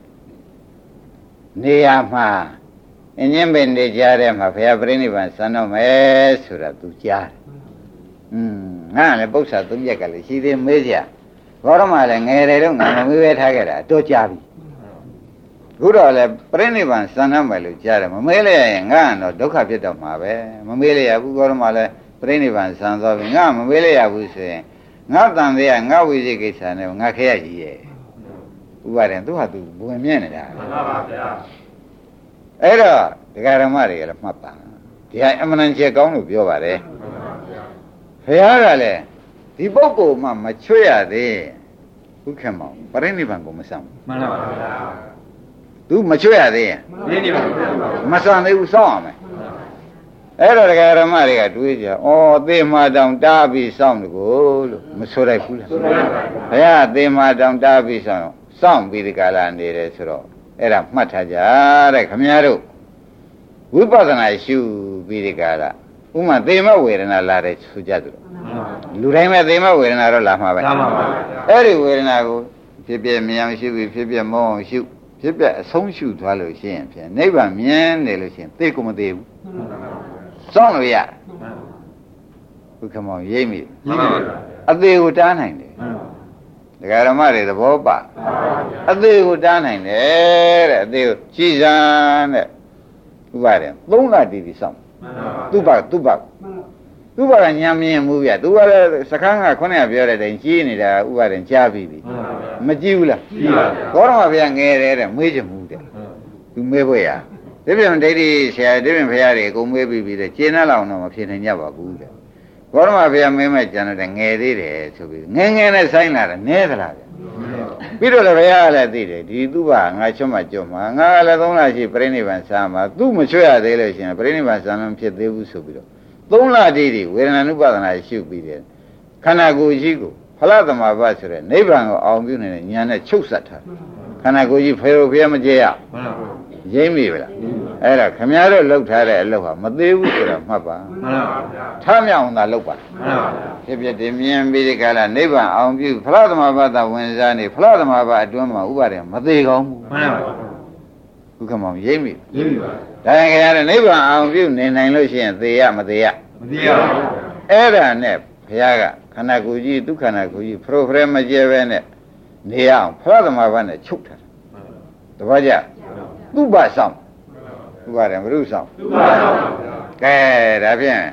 နေရာမှာအင်းချင်းပင်နေကြတဲ့မှာဘုရားပြိဋိဘံစံတော့မယ်ဆိုတာ तू ကြားတယ်ငါလည်းပု္ပ္ပာသုံးချက်ကလည်းရှိသေးမေးကြဘောရမလည်းငယ်တယ်တော့ငါမမေးပဲထားခဲ့တာတော့ကြားပြီခုတော့လည်းပြိဋိဘံစံတော့မယ်လို့ကြားတယ်မမေးလိုက်ရင်ငါကတော့ဒုက္ခဖြစ်တော့မှာပဲမမေးလိုက်ရဘူးဘောရမလည်းပြိဋိဘံစံသွားပြီငါမမေးလိုက်ရဘူးဆိုရင်ငါတန်သေးကငါဝိဇိကိစ္စနဲ့ငါခဲရကြီးရဲ့ဥပါရင်သူဟာသူဝင်မြဲနေတာမှန်ပါဗျာအဲ့တော့ဒကာရမတွေကလည်းမှတ်ပါဒီဟာအမှန်တန်ချက်ကောင်းလို့ပြောပါတယ်မှန်ပါဗျာဘုရားကလည်းဒီပုဂ္ဂိုလ်မှမချွတ်ရသေးဘုခင်မောင်ပရိနိဗ္ဗာန်ကိုမဆောင်မှန်ပါဗျာသူမချွတ်ရသေးရင်နေနေပါဗျာမဆောင်သေးဘူးစောင့်ရမယ်အဲ့တော့ဒကာရမတွေကတွေးကြဩသေမာတောင်တားပြီးစောင့်တကိုလို့မဆိုလိုက်ဘူးလားဘုရားသေမာတောင်တားပြီးစောင့်ပြီးဒီကလာနေတယ်ဆိုတော့အဲ့ဒါမှတ်ထားကြတဲ့ခမည်းတော်ဝိပဿနာရှုပြီးဒီကလာဥမာသေမဝေဒနာလာတယ်ဆိုကြသူလူတိုင်းပဲသေမဝေဒနာတော့လာမှာပဲမှန်ပါဗျာအဲ့ဒီဝေဒနာကိုဖြစ်ပြမြင်အောင်ရှုပြီးဖြစ်ပြမောအောင်ရှုဖြစ်ပြအဆုံးရှုသွားလို့ရှိရင်ဖြင့်နိဗ္ဗာန်မြင်တယ်လို့ရှိရင်သိကိုမသိဘူးစောင့်လို့ရဘုခမောင်ရိပ်မိမှန်ပါဗျာအသေးကိုတားနိုင်တယ်ဒကာရမတွေသဘောပါအသေးကိုတားနိုင်တယ်တဲ့အသေးကိုကြည်စမ်းတဲ့ဥပါရင်3လတီတီစောင့်သူ့ဘကညာမြင်မှုပြသူကလည်းစခန်းကခုနကပြောတဲ့တိုင်ကြီးနေတာဥပါရင်ကြားပြီးပြီမကြည့်ဘူးလားကြီးပါဗျာဘောရမဘုရားငယ်တယ်တဲ့မေးချင်မှုတဲ့သူမေးဖို့ရဒီပြန်ဒိဋ္ဌိဆရာဒီပြန်ဘုရားတွေအကုန်မေးပြီးတဲ့ကျင်းနှလောက်တော့မဖြစ်နိုင်ကြပါဘူးတဲ့ဘောရမဘုရားမေးမဲ့ကျန်တော့ငယ်သေးတယ်ဆိုပြီးငယ်နဲ့ဆိုင်လာတယ်နဲသလားဗျပြီးတော့လည်းဘုရားကလည်းသိတယ်ဒီသူ့ဘာငါချွတ်မှကြွမှာငါကလည်း3လရှိပြိဋိဘံစာမှာသူ့မချွတ်ရသေးလို့ရှိရင်ပြိဋိဘံစာလုံးဖြစ်သေးဘူးဆိုပြီးတော့3လတည်းဒီဝေဒနာနုပါဒနာရှုပြီးတယ်ခန္ဓာကိုယ်ကြီးကိုဖလားသမဘတ်ဆိုတဲ့နိဗ္ဗာန်ကိုအောင်ပြုနေတဲ့ဉာဏ်နဲ့ချုပ်ဆက်ထားခန္ဓာကိုယ်ကြီးဖေရောဖေမကြည့်ရရိမ့်မိဗလားအဲ့ဒါခမည်းတော်လှုပ်ထားတဲ့အလုပ်ဟာမသေးဘူးဆိုတာမှတ်ပါမှန်ပါဗျာထားမြောင်သာလှုပ်ပါမှန်ပါဗျာဖြစ်ဖြစ်တင်မြင်ပြီးဒီကလာနိဗ္ဗာန်အောင်ပြုဖလားသမဘတ်သာဝင်စားနေဖလားသမဘတ်အတွင်းမှာဥပါဒေမသေးကောင်းဘူးမှန်ပါဗျာဘုခမောင်ရိမ့်မိကြီးပါဒါရင်ခင်ဗျားတို့နိဗ္ဗာန်အောင်ပြုနေနိုင်လို့ရှိရင်သေရမသေရမသိရပါဘူးအဲ့ဒါနဲ့ဘုရားကခန္ဓာကိုယ်ကြီးဒုက္ခနာကိုယ်ကြီးဖရိုဖရဲမကျဲပဲနဲ့နေရအောင်ဖလားသမဘတ်နဲ့ချုပ်ထားတယ်တပည့်ကြသူ့ဘာဆောင်သူ့ဘာတယ်မလို့ဆောင်သူပါပါဗျာကဲဒါဖြင့်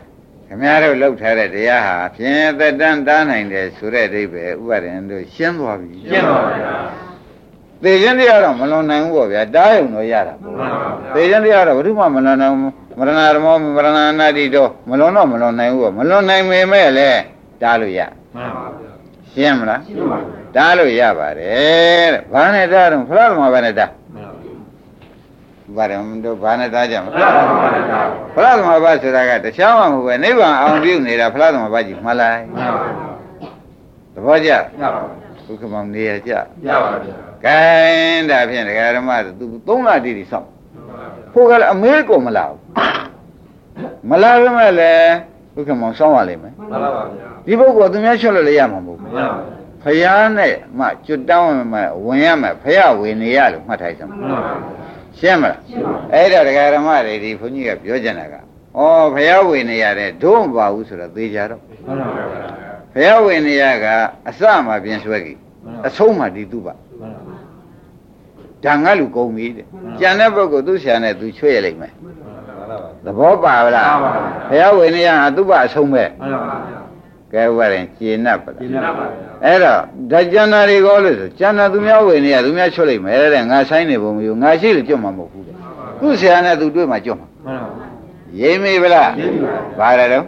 ခင်ဗျားတို့လှုပ်ထားတဲ့တရားဟာဖြင့်သက်တမ်းတားနိုင်တယ်ဆိုတဲ့အဓိပ္ပာယ်ဥပါဒင်တို့ရှင်းသွားပြီရှင်းပါဗျာသေခြင်းတရားတော့မလွန်နိုင်ဘူးပေါ့ဗျာတားရုံတော့ရတာသေခြင်းတရားတော့ဘယ်သူမှမလွန်နိုင်ဘူးမရဏဓမ္မမရဏနာတိတော့မလွန်တော့မလွန်နိုင်ဘူးပေါ့မလွန်နိုင်ပေမဲ့လည်းတားလို့ရမှန်ပါဗျာရှင်းမလားရှင်းပါဗျာတားလို့ရပါတယ်တဲ့ဘာနဲ့တားတော့ဖလားသမဘာနဲ့တားဘာတယ်တို့ဘာနဲ့တားကြမလဲဖလားသမဘာဆိုတာကတခြားမှမဟုတ်ပဲနိဗ္ဗာန်အောင်ပြုနေတာဖလားသမဘာကြီးမှတ်လိုက်မှန်ပါသဘောကျရပါဘုက္ခမောင်နေရကြရပါဗျာကဲဒါဖြင့်ဒကာဓမ္မသူ3လတိတိစောင့်ဖို့ကလည်းအမေးကိုမလာဘူးမလာဘဲမဲ့လည်းဘုက္ခမောင်စောင့်ရလိမ့်မယ်မှန်ပါဗျာဒီပုဂ္ဂိုလ်သူများချွတ်လို့လည်းရမှာမဟုတ်ဘူးမှန်ပါဖယားနဲ့မှကျွတ်တောင်းမှဝင်ရမယ်ဖယားဝင်နေရလို့မှတ်ထားစမ်းမှန်ပါရှင်းမလားအဲ့ဒါဒကာဓမ္မတွေဒီဘုန်းကြီးကပြောကြတာကဩဖယားဝင်နေရတယ်ဒုံမပါဘူးဆိုတော့သေချာတော့မှန်ပါဘုရားဝင်နေရကအစမှပြင်ဆွဲကြီးအဆုံးမှဒီသူပါဒါငါလူကုန်ပြီတဲ့ကြံတဲ့ပုဂ္ဂိုလ်သူ့ဆရာနဲ့သူချွေရလိမ့်မယ်သဘောပါဗလားဘုရားဝင်နေရဟာသူ့ဘာအဆုံးပဲကဲဥပါရင်ကျေနပ်ပါလားအဲ့တော့ဒါကျန်တာတွေကောလို့ဆိုကျန်တာသူများဝင်နေရသူများချွတ်လိမ့်မယ်တဲ့ငါဆိုင်နေပုံမျိုးငါရှိလို့ကြွမှာမဟုတ်ဘူးတဲ့သူ့ဆရာနဲ့သူတွေ့မှာကြွမှာရိမ့်မိဗလားဘာလဲတော့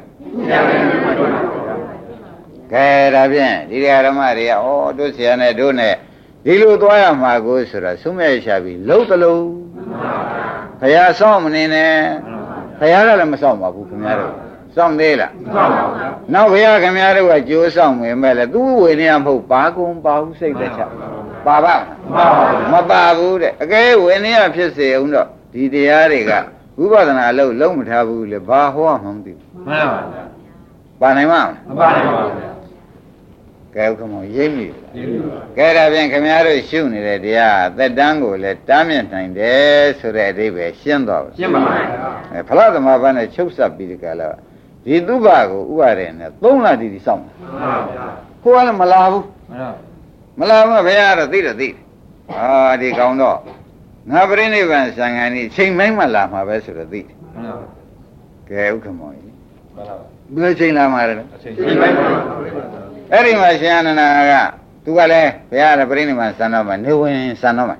ကဲဒါဖြင့်ဒီဓမ္မတွေကဩတို့ဆရာနဲ့တို့နဲ့ဒီလိုသွားရမှာကိုဆိုတော့သုံးမဲ့ရှာပြီးလှုပ်တလုံးဘုရားစောင့်မနေနဲ့ဘုရားကလည်းမစောင့်ပါဘူးခင်ဗျားတို့စောင့်သေးလားစောင့်ပါဗျာနောက်ဘုရားခင်ဗျားတို့ကကြိုးဆောင်မယ်မဲ့လေသူဝေနေရမဟုတ်ပါကုံပါဘူးစိတ်သက်ချပါပါမပါဘူးတဲ့အကဲဝေနေရဖြစ်စေအောင်တော့ဒီတရားတွေကဝိပဿနာလုံးမထားဘူးလေဘာဟောမှမသိဘူးမှန်ပါဗျာပါနိုင်မလားမပါနိုင်ပါဘူးကဲဥက္ကမောရိပ်မိကဲဒါဖြင့်ခင်ဗျားတို့ရှုနေတဲ့တရားသက်တမ်းကိုလည်းတားမြစ်နိုင်တယ်ဆိုတဲ့အဓိပ္ပာယ်ရှင်းသွားပါရှင်းပါပါဖလားသမဘာနဲ့ချုပ်ဆက်ပြီးဒီကလာဒီသူ့ဘာကိုဥပါဒေနဲ့3လတိတိစောင့်မှန်ပါဗျာကိုကလည်းမလာဘူးမလာဘူးဘုရားကတော့သိတယ်ဟာဒီကောင်တော့ငါပြိဋိဘံဆံဃာนี่ချိန်မိုင်းမှလာမှာပဲဆိုတော့သိတယ်ကဲဥက္ကမောကြီးဘယ်ချိန်လာမှာလဲချိန်မိုင်းပါအဲ့ဒီမှာရှင်အနန္ဒာကသူကလည်းဘုရားရဲ့ပြိဋိဘံဆံတော်မှာနေဝင်ဆံတော်မှာ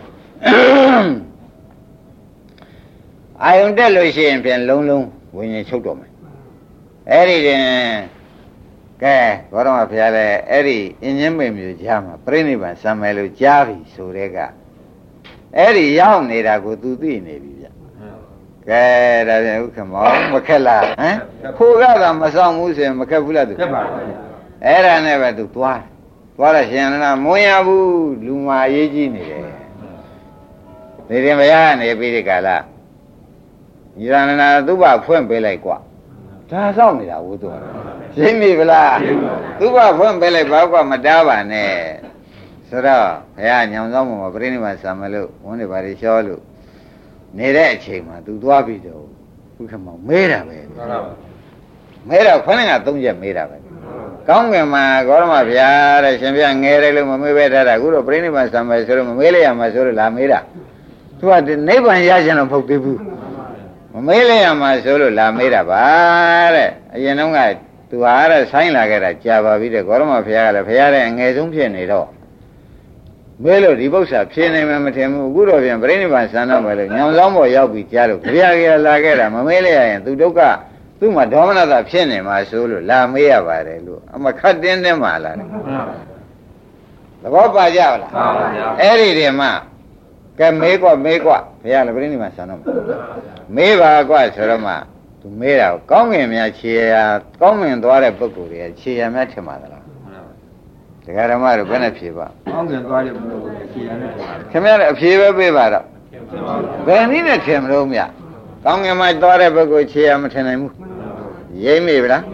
အာယုန်တက်လို့ရှိရင်ပြန်လုံးလုံးဝิญဉ်ချုပ်တော်မယ်အဲ့ဒီတင်ကဲဘောတော်မှာဘုရားလည်းအဲ့ဒီအင်းချင်းမိန်မျိုးကြားမှာပြိဋိဘံဆံမယ်လို့ကြားပြီဆိုတဲ့ကအဲ့ဒီရောက်နေတာကိုသူသိနေပြီဗျကဲဒါပြန်ဥက္ကမောမခက်လားဟမ်ခိုးကသာမဆောင်ဘူးဆိုရင်မခက်ဘူးလားသူခက်ပါဘူးအဲ့ဒါနဲ့ပဲသူသွားတော့ရှင်လားမွန်ရဘူးလူမအရေးကြီးနေတယ်နေရင်ဘုရားကနေပြီးဒီကလာညီရဏနာသူ့ဘာဖွင့်ပေးလိုက်กว่าဒါဆောင်နေတာဝုသူရှင်းပြီဗလားသူ့ဘာဖွင့်ပေးလိုက်ဘာกว่าမတားပါနဲ့ဆိုတော့ဘုရားညောင်ဆောင်မှာပြိဋိဘံဆံမလို့ဝန်းတွေဘာတွေလျှောလို့နေတဲ့အချိန်မှာသူသွားပြီးတော့ဘုခမောင်မဲတာပဲမဲတော့ခொနဲ့က3ချက်မဲတာပဲကောင်းကင်မှာဂေါရမဘုရားတဲ့ရှင်ဘုရားငယ်တယ်လို့မမေးပဲထားတာအခုတော့ပြိဋိဘံဆံမယ်ဆိုတော့မမေးလိုက်ရမှာဆိုတော့လာမေးတာသူကနိဗ္ဗာန်ရချင်တော့မဟုတ်သေးဘူးမမေးလိုက်ရမှာဆိုလို့လာမေးတာပါတဲ့အရင်တုန်းကသူဟာတဲ့ဆိုင်းလာခဲ့တာကြာပါပြီတဲ့ဂေါရမဘုရားကလည်းဘုရားတဲ့အငယ်ဆုံးဖြစ်နေတော့မဲလို့ဒီပု္ပ္ပာဖြေနိုင်မှမထင်ဘူးအခုတော့ပြန်ပြိဋိဘံဆံတော့မယ်လို့ညောင်ဆောင်ပေါ်ရောက်ပြီးကြားလို့ဘုရားကလာခဲ့တာမမေးလိုက်ရရင်သူဒုက္ခသူ့မှာဒေါမနတာဖြစ်နေမှာဆိုလို့လာမေးရပါတယ်လို့အမခတ်တင်းတင်းမှလာတယ်သဘောပါကြလားအဲ့ဒီတည်းမှကဲမေးกว่าဘုရားလည်းပြိဋိဘံဆံတော့မယ်မေးပါกว่าဆိုတော့မှသူမေးတာကောင်းငင်များခြေရာကောင်းငင်သွားတဲ့ပုဂ္ဂိုလ်တွေခြေရာများထင်ပါသလားဒကာဓမ္မတို့ဘယ်နဲ့ဖြေပါကောင်းကင်သွားတဲ့ပုဂ္ဂိုလ်ခြေရာနဲ့ခင်ဗျားလည်းအဖြေပဲပေးပါတော့ဘယ်နည်းနဲ့ထင်မလို့မြကောင်းငင်မှာသွားတဲ့ပုဂ္ဂိုလ်ခြေရာမထင်နိုင်ဘူးရိမ့်မိဗလား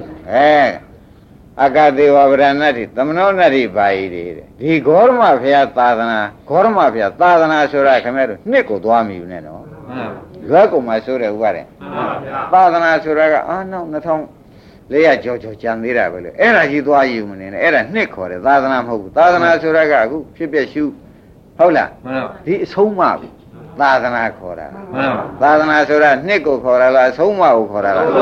အကသေဝဗရဏတိသမနောနတိပါယိတဲ့ဒီဂေါရမဘုရားသာသနာဂေါရမဘုရားသာသနာဆိုတာခင်ဗျားတို့နှစ်ကိုသွားမိဘူးနဲ့နော်ရွက်ကုန်မှာဆိုတဲ့ဥပါတဲ့သာသနာဆိုတာကနောက်2400ကျော်ကြံသေးတာပဲလေအဲ့ဒါကြီးသွားယူမနေနဲ့အဲ့ဒါနှစ်ခေါ်တယ်သာသနာမဟုတ်ဘူးသာသနာဆိုတာကအခုဖြစ်ပြရှုဟုတ်လားဒီအဆုံးမဘူးသာသနာခေါ်တာသာသနာဆိုတာနှစ်ကိုခေါ်တာလားဆုံးမကိုခေါ်တာလား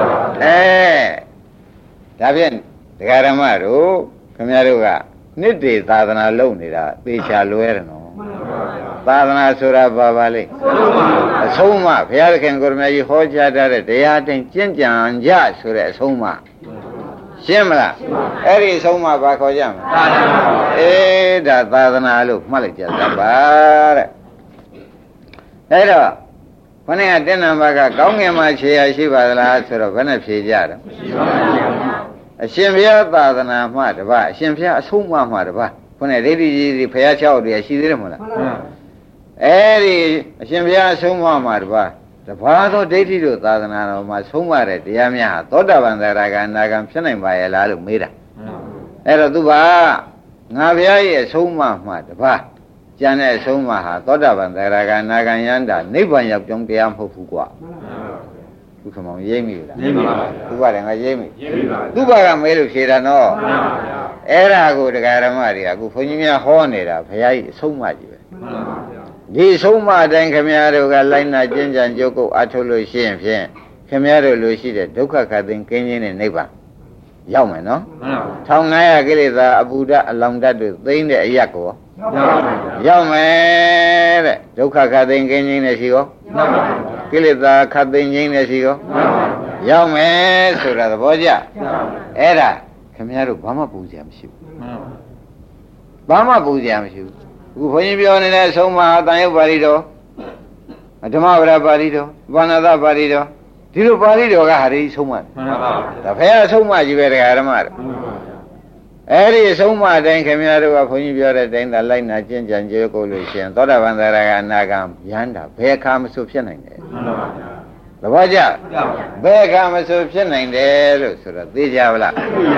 ဒါဖြင့်ဒကာဓမ္မတို့ခင်ဗျားတို့ကနှစ်တည်သာသနာလုပ်နေတာသေချာလွဲတယ်နော်သာသနာဆိုတာဘာပါလဲအဆုံးအမဘုရားသခင်ကိုရမကြီးဟောကြားထားတဲ့တရားတိုင်းကျင့်ကြံကြဆိုတဲ့အဆုံးအမရှင်းမလားအဲ့ဒီအဆုံးအမဘာခေါ်ကြမလဲဒါသာသနာလို့မှတ်လိုက်ကြသပါတဲ့အဲ့တော့ခொနည်းကတက်နံပါတ်ကကောင်းငင်မှာခြေရရှိပါသလားဆိုတော့ဘယ်နဲ့ဖြေကြတော့အရှင်ဘုရားသာသနာမှတပါအရှင်ဘုရားအဆုံးအမမှတပါခொနည်းဒိဋ္ဌိကြီးတွေဘုရား6တွေရှိသေးတယ်မဟုတ်လားအဲ့ဒီအရှင်ဘုရားဆုံးမမှာတပါသောဒိဋ္ဌိတို့သာသနာတော်မှာဆုံးမတဲ့တရားများဟာသောတာပန်သရဂံအနာဂံဖြစ်နိုင်ပါရဲ့လားလို့မေးတာအဲ့တော့သူကငါဘုရားရဲ့ဆုံးမမှာတပါကျန်တဲ့အဆုံးမဟာသောတာပန်သရဂံအနာဂံယန္တာနိဗ္ဗာန်ရောက်ကြောင်းတရားမဟုတ်ဘူးကွာသူခမောင်ရိပ်မိလားရိပ်မိပါဘူးသူကလည်းငါရိပ်မိသူကမေးလို့ဖြေတာနော်အဲ့ဒါကိုတရားဓမ္မတွေကအခုဘုန်းကြီးများဟောနေတာဘုရားကြီးအဆုံးမကြီးပဲဒီဆုံးမအတိုင်းခမည်းတော်ကလိုက်နာကျင့်ကြံကြိုးကုပ်အထုတ်လို့ရှိရင်ဖြင့်ခမည်းတော်လိုရှိတဲ့ဒုက္ခခတ်သိမ်းကင်းခြင်းနဲ့နိဗ္ဗာန်ရောက်မယ်နော်1500ကိလေသာအပူဓာတ်အလောင်ဓာတ်တို့သိမ့်တဲ့အရက်ကိုရောက်မယ်တဲ့ဒုက္ခခတ်သိမ်းကင်းခြင်းနဲ့ရှိရောကိလေသာခတ်သိမ်းခြင်းနဲ့ရှိရောရောက်မယ်ဆိုတာသဘောကျအဲ့ဒါခမည်းတော်ဘာမှပူစရာမရှိဘူးဘာမှပူစရာမရှိဘူးအခုဘုန်းကြီးပြောနေတဲ့အဆုံးမအတန်ရုပ်ပါဠိတော်ဓမ္မဝရပါဠိတော်ဘာနာသပါဠိတော်ဒီလိုပါဠိတော်ကဟာဒီဆုံးမတယ်ဒါဖះအဆုံးမကြီးပဲတရားဓမ္မတွေအဲ့ဒီအဆုံးမအတိုင်းခင်ဗျားတို့ကဘုန်းကြီးပြောတဲ့အတိုင်းသာလိုက်နာကျင့်ကြံကြိုးကိုလို့ရှိရင်သောတာပန်သရဂံအနာဂံယန္တာဘယ်အခါမဆိုဖြစ်နိုင်တယ်သဘောကျဘယ်အခါမဆိုဖြစ်နိုင်တယ်လို့ဆိုတော့သိကြပါလား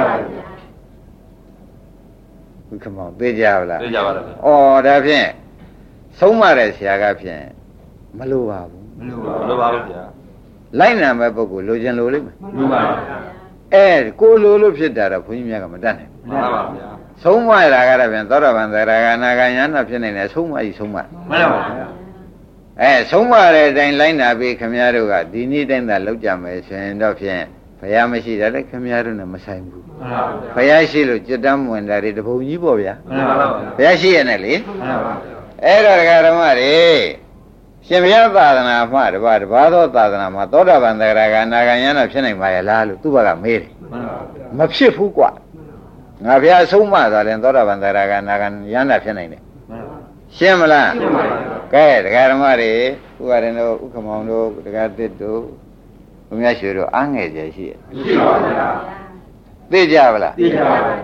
ဘုခမောသိကြပါလားသိကြပါလားဩဒါဖြင့်ဆုံးမတဲ့ဆရာကဖြင့်မလိုပါဘူးမလိုပါဘူးဗျာလိုက်နာမဲ့ပုဂ္ဂိုလ်လိုချင်လိုလိမ့်မယ်လိုပါဘူးကိုလိုလို့ဖြစ်တာတော့ဘုန်းကြီးများကမတတ်နိုင်ဘူးမှန်ပါဗျာဆုံးမရတာကတော့ဖြင့်သောတာပန်သရဂံအနာဂံယန္တာဖြစ်နိုင်တယ်ဆုံးမကြီးဆုံးမမှန်ပါဗျာဆုံးမတဲ့အတိုင်းလိုက်နာပြီးခမည်းတော်ကဒီနေ့တိုင်းသာလောက်ကြမယ်ဆိုရင်တော့ဖြင့်ဘုရားမရှိတာလည်းခမည်းတော်နဲ့မဆိုင်ဘူးဘုရားရှိလို့ကြွတမ်းဝင်တာတွေတပုံကြီးပေါ့ဗျာဘုရားရှိရနဲ့လေအဲ့တော့ဓမ္မတွေရှင်ဘုရားသာသနာမှတပါသောသာသနာမှာသောတာပန်သရဂံအနာဂံယန္တာဖြစ်နိုင်ပါရဲ့လားလို့သူ့ဘက်ကမေးတယ်မဖြစ်ဘူးကွာငါဘုရားဆုံးမသွားတယ်သောတာပန်သရဂံအနာဂံယန္တာဖြစ်နိုင်တယ်ရှင်းမလားကဲဓမ္မတွေဥပါရင်တို့ဥက္ကမောင်တို့ဒကာသစ်တို့ဘုရားရွှေတို့အားငယ်ကြရှိရဲ့ရှိပါဗျာသိကြပါလားသိကြပါဗျာ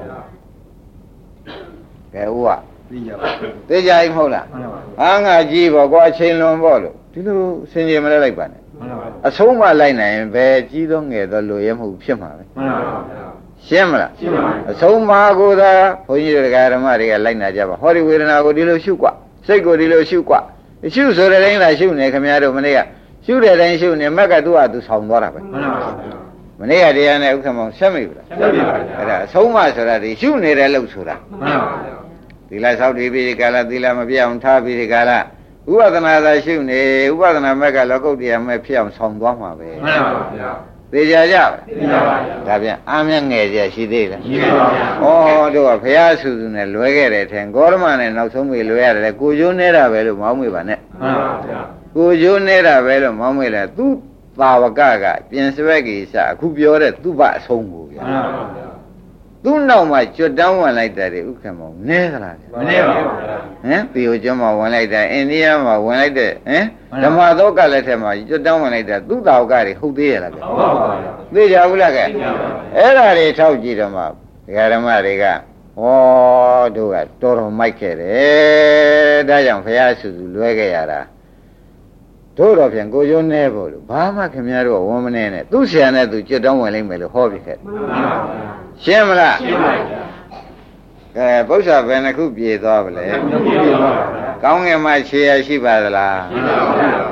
ကဲဥကသိကြပါသိကြရင်မဟုတ်လားအားငါကြီးပေါ့ကွာအချိန်လွန်ပေါ့လို့ဒီလိုစင်ကြယ်မလဲလိုက်ပါနဲ့အဆုံးမလိုက်နိုင်ရင်ဘယ်ကြီးသောငယ်သောလူရဲမဟုတ်ဖြစ်မှာပဲမှန်ပါဗျာရှင်းမလားရှင်းပါပြီအဆုံးမကိုသာဘုန်းကြီးတို့ဓမ္မတွေကလိုက်နာကြပါဟောဒီဝေဒနာကိုဒီလိုရှုကွစိတ်ကိုဒီလိုရှုကွရှုဆိုတဲ့တိုင်းသာရှုနေခင်ဗျားတို့မနေ့ကရှုတဲ့တိုင်းရှုနေမက်ကသူ့ဟာသူဆောင်သွားတာပဲမှန်ပါဗျာမနေ့ကတရားနဲ့ဥက္ကမောင်ဆက်မိပြီလားဆက်မိပါဗျာအဲ့ဒါအဆုံးမဆိုတာဒီရှုနေတဲ့လို့ဆိုတာမှန်ပါဗျာသီလဆောက်တည်ပြီးဒီကာလသီလမပြအောင်ထားပြီးဒီကာလဥပဒနာသာရှုနေဥပဒနာမက်ကလောကုတ္တရာမဲ့ဖြစ်အောင်ဆောင်သွားမှာပဲမှန်ပါဗျာသိကြကြပါသိကြပါဗျာဒါပြန်အားမျက်ငယ်ကြရှိသေးလားရှိပါဗျာဩတို့ကဘုရားဆူဆူနဲ့လွဲခဲ့တယ်ထင်ဂေါရမနဲ့နောက်ဆုံးပြီလွဲရတယ်ကိုကျိုးနေတာပဲလို့မောင်းမေးပါနဲ့မှန်ပါဗျာကိုကျိုးနေတာပဲလို့မောင်းမေးတယ်သူသာဝကကပြင်စဝက်ကြီးစအခုပြောတဲ့သူ့ဘအဆုံးကိုဗျာမှန်ပါဗျာသူ့နောက်မှာကျွတ်တန်းဝင်လိုက်တယ်ဥက္ကမောင်နဲသလားမနဲပါဘူးဟမ်ပြည်ကျွန်းမှာဝင်လိုက်တယ်အိန္ဒိယမှာဝင်လိုက်တဲ့ဟမ်ဓမ္မသောကလည်းထဲမှာကျွတ်တန်းဝင်လိုက်တယ်သူ့သာဝကတွေဟုတ်သေးရလားဗျဟုတ်ပါဘူးသိကြဘူးလားကဲအဲ့ဒါတွေထောက်ကြည့်တော့မှဓမ္မတွေကဩတို့ကတော်တော်မိုက်ခဲ့တယ်ဒါကြောင့်ဘုရားဆူဆူလွဲခဲ့ရတာတို့တော့ဖြင့်ကိုကျိုးနဲဖို့လို့ဘာမှခင်ဗျားတို့ကဝန်မနေနဲ့သူ့ဆရာနဲ့သူကျွတ်တောင်းဝင်လိမ့်မယ်လို့ဟောပြခဲ့ရှင်းမလားရှင်းပါပြီကဲပု္ပ္ပာဘယ်နှခုပြေသွားပါလဲကောင်းငင်မှခြေရရှိပါသလား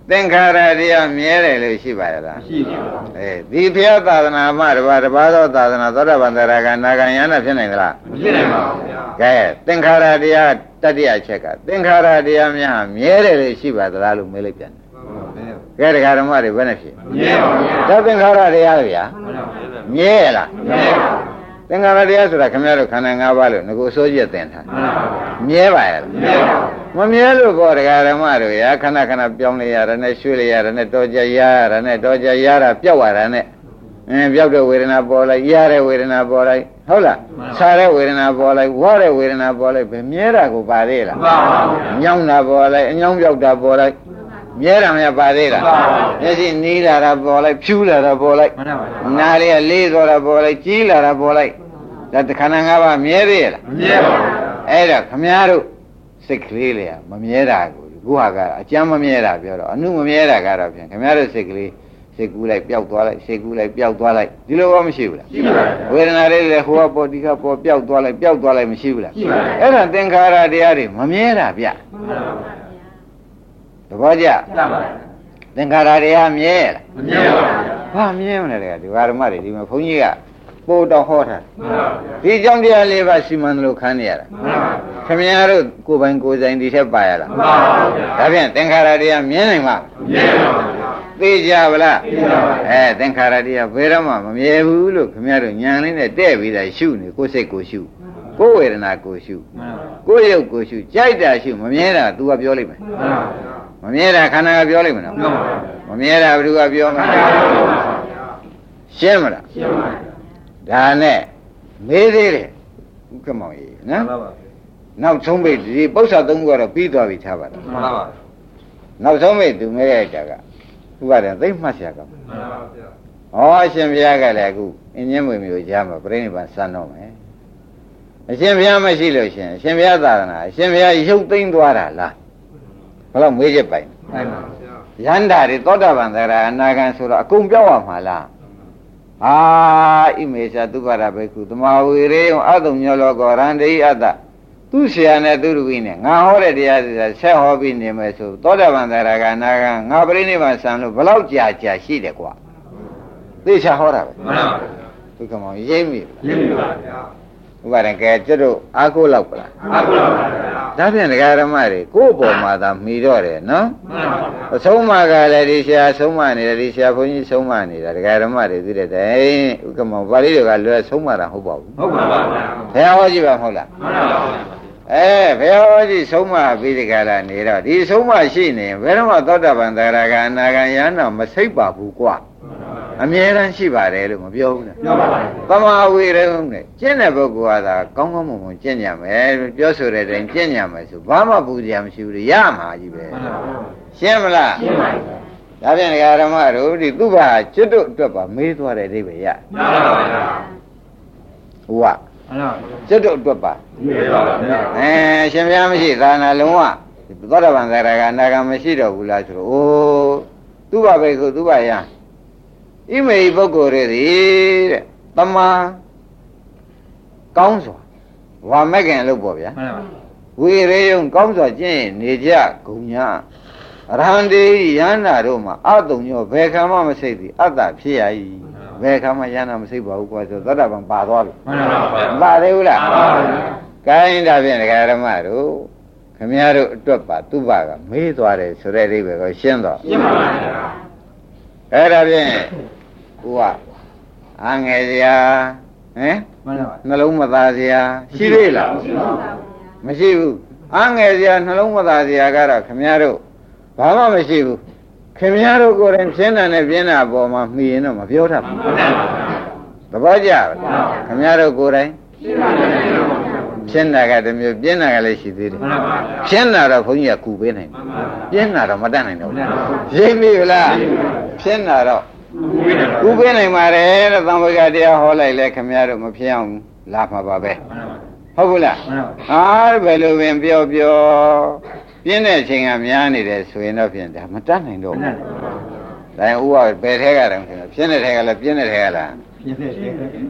သင်္ခါရတရားမြဲတယ်လို့ရှိပါရဲ့လားရှိပါဘူးဒီဘုရားသာသနာမှတပါးသောသာသနာသောတာပန်တရားကနာဂံယန္တာဖြစ်နိုင်သလားမဖြစ်နိုင်ပါဘူးဗျာကဲသင်္ခါရတရားတတိယချက်ကသင်္ခါရတရားများမြဲတယ်လို့ရှိပါသလားလို့မေးလိုက်ပြန်ကဲတရားဓမ္မတွေဘယ်နဲ့ဖြစ်မြဲပါဗျာဒါသင်္ခါရတရားတွေဟာမြဲလားမြဲပါသင်္ခါရတရားဆိုတာခင်ဗျားတို့ခန္ဓာ၅ပါးလို့ငကိုစိုးကျက်သင်ထားမှန်ပါဗျာမြဲပါရဲ့မြဲပါမမြဲလို့ဘောတရားဓမ္မတို့ရာခဏခဏပြောင်းလဲရတာနဲ့ရွှေ့လဲရတာနဲ့တော်ကြရရတာနဲ့တော်ကြရတာပြောက်ရတာနဲ့ပြောက်တဲ့ဝေဒနာပေါ်လိုက်ရတဲ့ဝေဒနာပေါ်လိုက်ဟုတ်လားဆာတဲ့ဝေဒနာပေါ်လိုက်ဝါတဲ့ဝေဒနာပေါ်လိုက်ပဲမြဲတာကိုပါသေးလားမှန်ပါဗျာညောင်းတာပေါ်လိုက်အညောင်းပြောက်တာပေါ်လိုက်မြဲတာမရပါသေးလားမျက်စိနီးလာတာပေါ်လိုက်ဖြူးလာတာပေါ်လိုက်မှန်ပါဗျာနားလေးကလေးသွားတာပေါ်လိုက်ကြီးလာတာပေါ်လိုက်ဒါတခဏ၅ပါးမြဲသေးရဲ့လားမြဲပါဗျာအဲ့ဒါခမည်းတော်စိတ်ကလေးလေမမြဲတာကိုခုဟာကအကျမ်းမမြဲတာပြောတော့အနုမမြဲတာကတော့ဖြင့်ခမည်းတော်စိတ်ကလေးစိတ်ကူးလိုက်ပျောက်သွားလိုက်စိတ်ကူးလိုက်ပျောက်သွားလိုက်ဒီလိုဘာမရှိဘူးလားရှိပါဗျာဝေဒနာလေးလည်းဟိုကပေါ်ဒီကပေါ်ပျောက်သွားလိုက်ပျောက်သွားလိုက်မရှိဘူးလားရှိပါဗျာအဲ့ဒါသင်္ခါရတရားတွေမမြဲတာဗျမှန်ပါဗျာသဘောကျမှန်ပါဗျာသင်္ခါရတရားမြဲလားမမြဲပါဗျာဘာမြဲမလဲတဲ့ဒီဓမ္မတွေဒီမှာဘုန်းကြီးကပို့တော့ဟောထားမှန်ပါဗျာဒီကြောင့်တရားလေးပါစီမံလို့ခန်းနေရတာမှန်ပါဗျာခင်ဗျားတို့ကိုယ်ပိုင်ကိုယ်ဆိုင်ဒီထက်ပါရလားမှန်ပါဗျာဒါဖြင့်သင်္ခါရတရားမြင်နိုင်မှာမြဲပါဗျာသိကြပါလားသိပါပါဗျာသင်္ခါရတရားဘယ်တော့မှမမြဲဘူးလို့ခင်ဗျားတို့ဉာဏ်လေးနဲ့တဲ့ပြီးတာရှုနေကိုယ်စိတ်ကိုရှုကိုယ်ဝေဒနာကိုရှုမှန်ပါဗျာကိုယ်ရုပ်ကိုရှုကြိုက်တာရှုမမြဲတာ तू ကပြောလိမ့်မယ်မှန်ပါဗျာမမြဲတာခန္ဓာကပြောလိမ့်မယ်နော်မှန်ပါဗျာမမြဲတာဘယ်သူကပြောမှာရှင်းမလားရှင်းပါဗျာဒါနဲ့မေးသေးတယ်ဥက္ကမောင်ကြီးနော်မှန်ပါဗျာနောက်ဆုံးပိတ်ဒီပု္ပ္ပာသုံးခုကတော့ပြီးသွားပြီထားပါလားမှန်ပါဗျာနောက်ဆုံးပိတ်သူမဲရတာကသူကတည်းကသိမှတ်ရှာကောင်းမှန်ပါဗျာဟောအရှင်ဘုရားကလည်းအခုအင်းညင်းမွေမျိုးကြားမှာပြိဋိဘံစံတော့မယ်အရှင်ဘုရားမရှိလို့ရှင်အရှင်ဘုရားသာသနာအရှင်ဘုရားရုပ်သိမ်းသွားတာလားဘယ်တော့မေးချက်ပိုင်မှန်ပါဗျာယန္တာတွေသောတာပန်သရအနာဂံဆိုတော့အကုန်ပြောက်ရမှာလားအာဣမေသသုဘရဘေကုသမာဝေရေယအတုံညောလောကောရန္တိအတ္တသူဆရာနဲ့သူလူကြီးနဲ့ငါဟောတဲ့တရားဆိုတာဆက်ဟောပြီးနေမယ်ဆိုသောတာပန်သရကအနာဂံငါပြိဋိဘံစံလို့ဘလောက်ကြာရှိတယ်ကွာသိချာဟောတာပဲမှန်ပါဗျာဒုက္ခမောင်ရိမ့်ပြီရင်းပါဗျာဥပါဒံကဲကျွတ်တို့အားကိုးလောက်ပလားအခုတော့ပါဗျာဒါဖြင့်ဒကာဓမ္မတွေကိုယ့်အပေါ်မှာသာမှီတော့တယ်နော်မှန်ပါဗျာအဆုံးမကလည်းဒီဆရာဆုံးမနေတယ်ဒီဆရာဘုန်းကြီးဆုံးမနေတာဒကာဓမ္မတွေသိတဲ့တိုင်ဥက္ကမောပါဠိတွေကလွယ်ဆုံးမတာဟုတ်ပါဘူးဟုတ်ပါပါဗျာဘုရားဟောကြည့်ပါမဟုတ်လားမှန်ပါဗျာဘုရားဟောကြည့်ဆုံးမပြီးဒီကလာနေတော့ဒီဆုံးမရှိနေရင်ဘယ်တော့မှသောတာပန်သရကအနာဂံယန္တာမစိတ်ပါဘူးကွာအမြဲတမ်းရှိပါတယ်လို့မပြောဘူးနဲ့ပြောပါပါသမာဝေရုံနဲ့ကျင့်တဲ့ပုဂ္ဂိုလ်ကသာကောင်းကောင်းမွန်မွန်ကျင့်ကြမယ်ပြောဆိုတဲ့တိုင်ကျင့်ကြမယ်ဆိုဘာမှပူကြမရှိဘူးလေရမှာကြီးပဲမှန်ပါဗျာရှင်းမလားရှင်းပါဗျာဒါဖြင့်ဒကာဓမ္မတို့ဒီသူ့ဘာจิตတို့အတွက်ပါမေးသွားတဲ့အဓိပ္ပာယ်ရမှန်ပါဗျာဟုတ်ကမှန်ပါจิตတို့အတွက်ပါမြဲပါဗျာရှင်ဘုရားမရှိသာနာလုံးဝသောတာပန်သရကအနာဂံမရှိတော့ဘူးလားဆိုတော့အိုးသူ့ဘာပဲခုသူ့ဘာရဣမေပုဂ္ဂိုလ်တွေသည်တဲ့တမန်ကောင်းစွာဝါမက်ကင်လို့ပေါ့ဗျာမှန်ပါဝေရေယုံကောင်းစွာကျင့်ရင်နေကြဂုံညာအရဟံတေယန္တာတို့မှာအတုံညောဘယ်ခံမှမစိတ်သည်အတ္တဖြစ်ရ၏ဘယ်ခံမှယန္တာမစိတ်ပါဘူးကွာဆိုသောတာပန်ပါသွားပြီမှန်ပါဗျာပါသေးဘူးလားမှန်ပါဗျာကိုင်းဒါဖြင့်ဒကာဓမ္မတို့ခမည်းတော်အတွက်ပါသူ့ဘာကမေးသွားတယ်ဆိုတဲ့အိဗယ်ကိုရှင်းတော့ရှင်းပါဗျာအဲ့ဒါဖြင့်ဟိုကအငယ်စရာဟမ်မှန်ပါနှလုံးမသားစရာရှိသေးလားမရှိဘူးအငယ်စရာနှလုံးမသားစရာကတော့ခမည်းတော်ဘာမှမရှိဘူးခင်ဗျားတို့ကိုယ်တိုင်ရှင်းတယ်နဲ့ပြင်းတာပေါ်မှာမှီရင်တော့မပြောတတ်ဘူးသဘောကျလားခင်ဗျားတို့ကိုယ်တိုင်ရှင်းတာကတမျိုးပြင်းတာကလည်းရှိသေးတယ်ရှင်းတာတော့ဘုန်းကြီးကကူပေးနိုင်တယ်ပြင်းတာတော့မတတ်နိုင်တော့ဘူးရိပ်ပြီလားရှင်းတာတော့ကူပေးနိုင်ပါတယ်တဲ့သံဃာတရားဟောလိုက်လဲခင်ဗျားတို့မဖြစ်အောင်လာမှာပါပဲဟုတ်ဘူးလားဟာဘယ်လိုပင်ပြောပြင်းတဲ့အချိန်ကများနေတယ်ဆိုရင်တော့ဖြင့်ဒါမတတ်နိုင်တော့ဘူး။ဒါရင်ဥပဘယ်ထဲကတောင်ဆိုတော့ပြင်းတဲ့ထဲကလားပြင်းတဲ့ထဲကလားပြင်းတယ်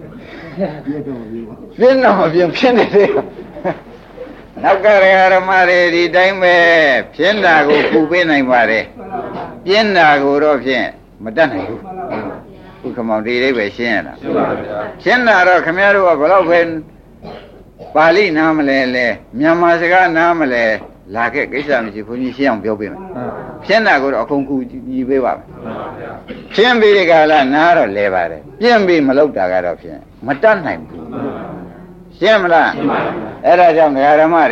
ပြင်းတော့ဘူးပြင်းတော့မပြင်းတဲ့ထဲကနောက်ကရဓမ္မတွေဒီတိုင်းပဲပြင်းတာကိုပူပေးနိုင်ပါတယ်ပြင်းတာကိုတော့ဖြင့်မတတ်နိုင်ဘူးဥက္ကမောင်ဒီလေးပဲရှင်းရတာရှင်းတာတော့ခမည်းတော်ကဘယ်တော့ပဲပါဠိနားမလဲလဲမြန်မာစကားနားမလဲလာခဲ့ကိစ္စမရှိဘုန်းကြီးရှင်းအောင်ပြောပေးမယ်ရှင်းတာကိုတော့အကုန်ကူညီပေးပါမယ်ရှင်းပြီးဒီကလာနားတော့လဲပါတယ်ပြင်းပြီးမလုပ်တာကတော့ဖြင့်မတတ်နိုင်ဘူးရှင်းမလားအဲ့ဒါကြောင့်ဓမ္မ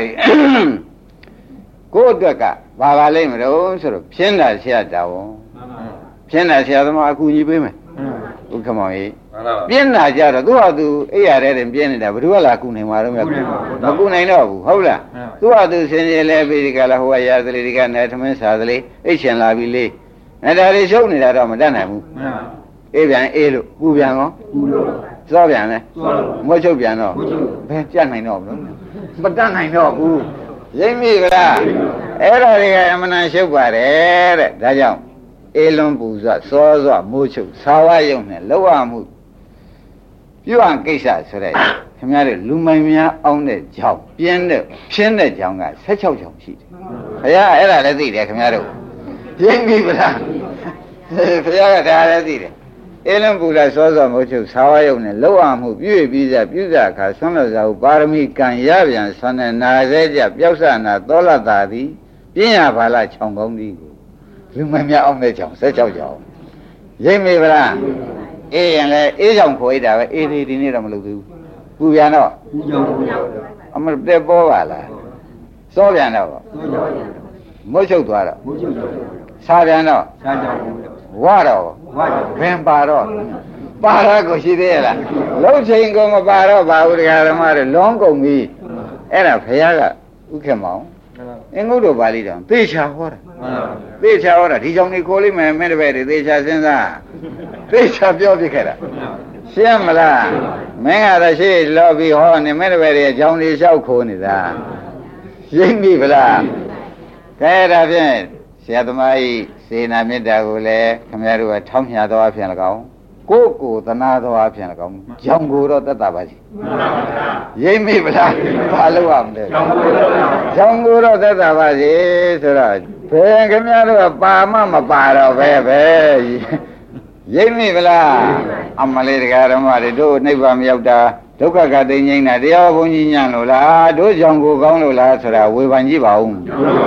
တွေကိုယ့်အတွက်ကဘာပါလိမ့်မလို့ဆိုတော့ဖြင်းတာဆရာတောင်းဖြင်းတာဆရာသမားအကူညီပေးမယ်ဥက္ကမောင်ကြီးပြင်းတာကြတော့သူ့ဟာသူအိပ်ရတဲ့ပြင်းနေတာဘယ်သူကလာကူနိုင်မှာတော့မကူနိုင်တော့ဘူးဟုတ်လားသူ့ဟာသူဆင်းရဲလဲပြီးဒီကလာဟိုကရာသလေးဒီကနဲ့သမင်းစားသလေးအိတ်ချင်လာပြီလေအဲ့ဒါလေးရှုပ်နေတာတော့မတတ်နိုင်ဘူးအေးပြန်အေးလို့ပူပြန်ရောစောပြန်လဲမွှချုပ်ပြန်တော့ဘယ်ကြက်နိုင်တော့ဘူးမတတ်နိုင်တော့ဘူးရိပ်မိကလားအဲ့ဒါတွေကအမှန်တန်ရှုပ်ပါတယ်တဲ့ဒါကြောင့်အေလွန်ပူဇော်စောစောမိုးချုပ်သာဝယုံနဲ့လောက်ရမှုပြုအပ်ကိစ္စဆိုတဲ့ခင်ဗျားတို့လူမိုင်များအောင်းတဲ့ကြောင်ပြင်းတဲ့ဖြင်းတဲ့ကြောင်က16ကြောင်ရှိတယ်ဘုရားအဲ့ဒါလည်းသိတယ်ခင်ဗျားတို့ရိပ်မိကလားဘုရားကဒါလည်းသိတယ်အေလွန်ပူဇော်စောစောမိုးချုပ်သာဝယုံနဲ့လောက်ရမှုပြုပြီးကြပြုကြအခါဆွမ်းလို့သာဟုပါရမီကံရပြန်ဆွမ်းတဲ့နာသေးကြပျောက်ဆနာသောလတာသည်ပြင်းရပါလားခြောင်ကောင်းသည်ကိုလူမများအောင်တဲ့ကြောင်16ကြောင်ရိပ်မိဗလားအေးရင်လည်းအေးကြောင်ခေါ်ရတာပဲအေးဒီနေ့တော့မလုပ်သေးဘူးပူပြန်တော့အမတက်ပေါ်ပါလားစောပြန်တော့မွတ်ချုပ်သွားတော့စားပြန်တော့ဝါတော့ဘင်ပါတော့ပါရကိုရှိသေးရလားလုံးချိန်ကမပါတော့ပါဘူးတရားဓမ္မတွေလုံးကုန်ပြီအဲ့ဒါဘုရားကဥက္ကမောင်အင်္ဂုတ္တပါဠိတော်သေချာဟောတာသေချာဟောတာဒီကြောင့်နေခိုးလိုက်မယ်မင်းတပည့်တွေသေချာစဉ်းစားသေချာပြောပြခဲ့တာရှင်းမလားမင်းကတော့ရှေ့လော်ပြီးဟောနေမင်းတပည့်တွေအကြောင်းလေးလျှောက်ခိုးနေတာရိပ်ပြီဗလားကဲဒါဖြင့်ဆရာသမားကြီးစေနာမေတ္တာကိုလည်းခင်ဗျားတို့ကထောင်းမြတ်သောအဖြစ်၎င်းကိုသနာသောအဖြစ်၎င်းကြောင်ကိုတော့တတ်တာပါစီရိပ်မိဗလားဘာလို့ရမလဲကြောင်ကိုတော့တတ်တာပါစီဆိုတော့ဘယ်ခင်ဗျားတို့ကပါမမပါတော့ပဲရိပ်မိဗလားအမလေးတရားဓမ္မတွေတို့နိဗ္ဗာန်မရောက်တာဒုက္ခကတိငိမ့်တာတရားဘုန်းကြီးညံ့လို့လားတို့ကြောင်ကိုကောင်းလို့လားဆိုတာဝေဖန်ကြည့်ပါဦး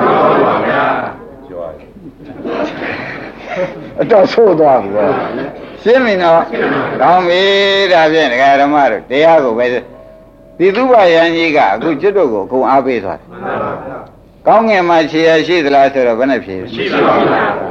အတော့ဆိုးသွားပြီတော့ရှင်းပြီနော်ကောင်းပြီဒါဖြင့်ဒကာဓမ္မတို့တရားကိုပဲဒီသုဘယံကြီးကအခုကျွတ်တို့ကိုအကုန်အားပေးသွားတယ်ကောင်းငင်မှာခြေရရှိသလားဆိုတော့ဘယ်နဲ့ဖြေရှိပါဘူး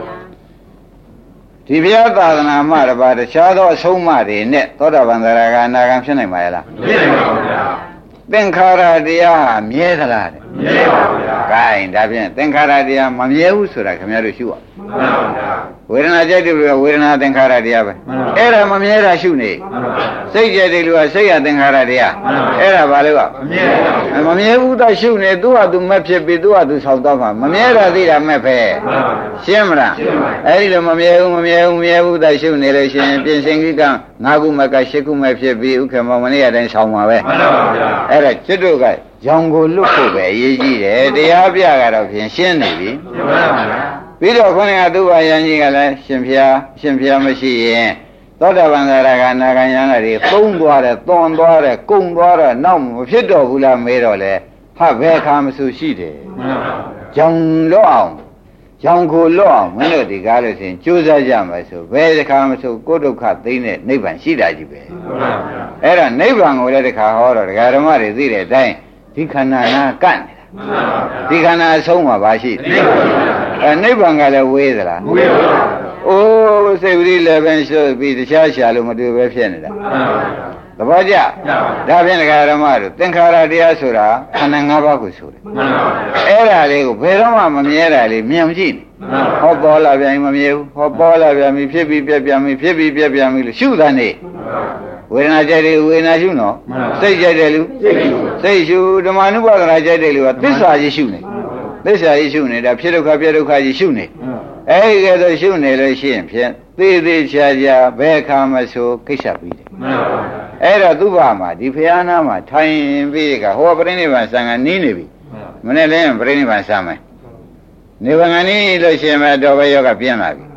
ဒီဘုရားသာသနာမှတပါးတခြားသောအဆုံးအမတွေနဲ့သောတာပန်သရဂါအနာဂံဖြစ်နိုင်ပါရဲ့လားဖြစ်နိုင်ပါဘူးဗျာသင်္ခါရတရားဟာမြဲသလားတဲ့မြဲပါဘူးဗျာ gain ဒါဖြင့်သင်္ခါရတရားမမြဲဘူးဆိုတာခင်ဗျားတို့ရှုအောင်မှန်ပါဗျာဝေဒနာကြိုက်တယ်လို့ဝေဒနာသင်္ခါရတရားပဲအဲ့ဒါမမြဲတာရှုနေစိတ်ကြိုက်တယ်လို့စိတ်ရသင်္ခါရတရားအဲ့ဒါဘာလို့ကမမြဲဘူးတော့ရှုနေသူ့ဟာသူမက်ဖြစ်ပြီးသူ့ဟာသူဆောက်တော့မှာမမြဲတာသိတာမဲ့ပဲရှင်းမလားအဲ့ဒီလိုမမြဲဘူးတော့ရှုနေလို့ရှိရင်ပြင်စင်ကြီးက9ခုမက10ခုမဖြစ်ပြီးဥက္ကမောမနေ့ကတိုင်းဆောင်းမှာပဲမှန်ပါဗျာအဲ့ဒါကျွတ်တို့ကကြောင်ကိုလွတ်ဖို့ပဲအရေးကြီးတယ်တရားပြကတော့ဖြင့်ရှင်းနေပြီမှန်ပါဗျာပြီးတော့ခေါင်းကသူ့ဘာယံကြီးကလည်းရှင်ဖျားမရှိရင်သောတာပန်သရဂါနာဂံယံတွေသုံးသွားတယ်သွန်သွားတယ်ကုံသွားတယ်နောက်မဖြစ်တော့ဘူးလားမေးတော့လေဟာဘယ်ခါမှဆိုရှိတယ်မှန်ပါဗျာကြောင်လွတ်အောင်ကြောင်ကိုလွတ်အောင်မင်းတို့ဒီကားလို့ဆိုရင်ကြိုးစားကြမယ်ဆိုဘယ်တစ်ခါမှဆိုကိုယ်ဒုက္ခသိတဲ့နိဗ္ဗာန်ရှိတာကြီးပဲမှန်ပါဗျာအဲ့ဒါနိဗ္ဗာန်ကိုလည်းတစ်ခါဟောတော့ဒကာဓမ္မတွေသိတဲ့အတိုင်းဒီခန္ဓာနာကန့်နေတာဒီခန္ဓာအဆုံးမှာဘာရှိလဲနိဗ္ဗာန်ကလည်းဝေးသလားဝေးပါဘူးအိုးစိတ်ဝိရိလည်းပဲရှုပြီးတခြားရှာလို့မတွေ့ပဲဖြစ်နေတာသဘောကျဒါဖြင့်ဒကာဓမ္မတို့သင်္ခါရတရားဆိုတာခန္ဓာ၅ပါးကိုဆိုတယ်အဲ့ဒါလေးကိုဘယ်တော့မှမမြဲတာလေးမြင်ကြည့်ဟောပေါ်လာပြန်မမြဲဘူးဟောပေါ်လာပြန်ပြီဖြစ်ပြီးပြက်ပြန်ပြီဖြစ်ပြီးပြက်ပြန်ပြီလို့ရှုတာနေဝေဒနာကြိုက်တယ်ဝေဒနာရှုနော်စိတ်ကြိုက်တယ်လူစိတ်ရှုဓမ္မ ानु ပါဒနာကြိုက်တယ်လူကသစ္စာကြီးရှုနေသစ္စာကြီးရှုနေတာဖြစ်ဒုက္ခပြဒုက္ခကြီးရှုနေအဲ့ဒီကဲတော့ရှုနေလို့ရှိရင်ဖြင့်သေချာဘယ်ခါမှဆိုကိစ္စပြီးတယ်အဲ့တော့သူ့ဘာမှာဒီဖျားနာမှာထိုင်ပြီးကဟောပရိနိဗ္ဗာန်ဆံကနီးနေပြီမနေ့လည်းပရိနိဗ္ဗာန်ဆံမယ်နိဗ္ဗာန်နီးလို့ရှိရင်တော့ဘယ်ယောဂပြင်းလာပြီ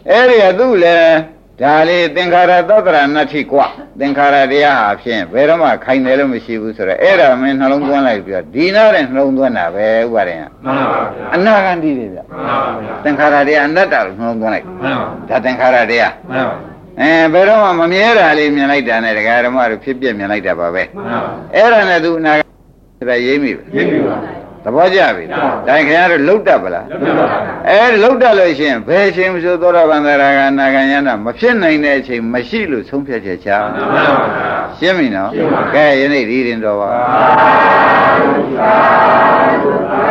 အဲ့ဒီကသူ့လေဒါလေးသင်္ခါရသတ္တရဏဋ္ဌိကွသင်္ခါရတရားဟာဖြင့်ဘယ်တော့မှခိုင်တယ်လို့မရှိဘူးဆိုတော့အဲ့ဒါမင်းနှလုံးသွင်းလိုက်ပြီးတော့ဒီနာတဲ့နှလုံးသွင်းတာပဲဥပါရင်မှန်ပါဗျာအနာဂန္တိတွေဗျမှန်ပါဗျာသင်္ခါရတရားအနတ္တလို့နှလုံးသွင်းလိုက်မှန်ပါဒါသင်္ခါရတရားမှန်ပါဘယ်တော့မှမမြဲတာလေးမြင်လိုက်တာနဲ့ဒကာဓမ္မတို့ဖြစ်ပြမြင်လိုက်တာပါပဲမှန်ပါအဲ့ဒါနဲ့သူအနာဂတ်ဒါရေးမိပဲရေးပြီပါသဘောကျပြီဒါခင်ဗျားတို့လှုပ်တတ်ပလားလှုပ်ပါပါလှုပ်တတ်လို့ရှိရင်ဘယ်အချိန်မှဆိုသောတာပန်သရဂါနာဂံယနာမဖြစ်နိုင်တဲ့အချိန်မရှိလို့ဆုံးဖြတ်ချက်ချမှန်ပါပါရှင်းပြီနော်ကဲယနေ့ဒီရင်တော်ပါ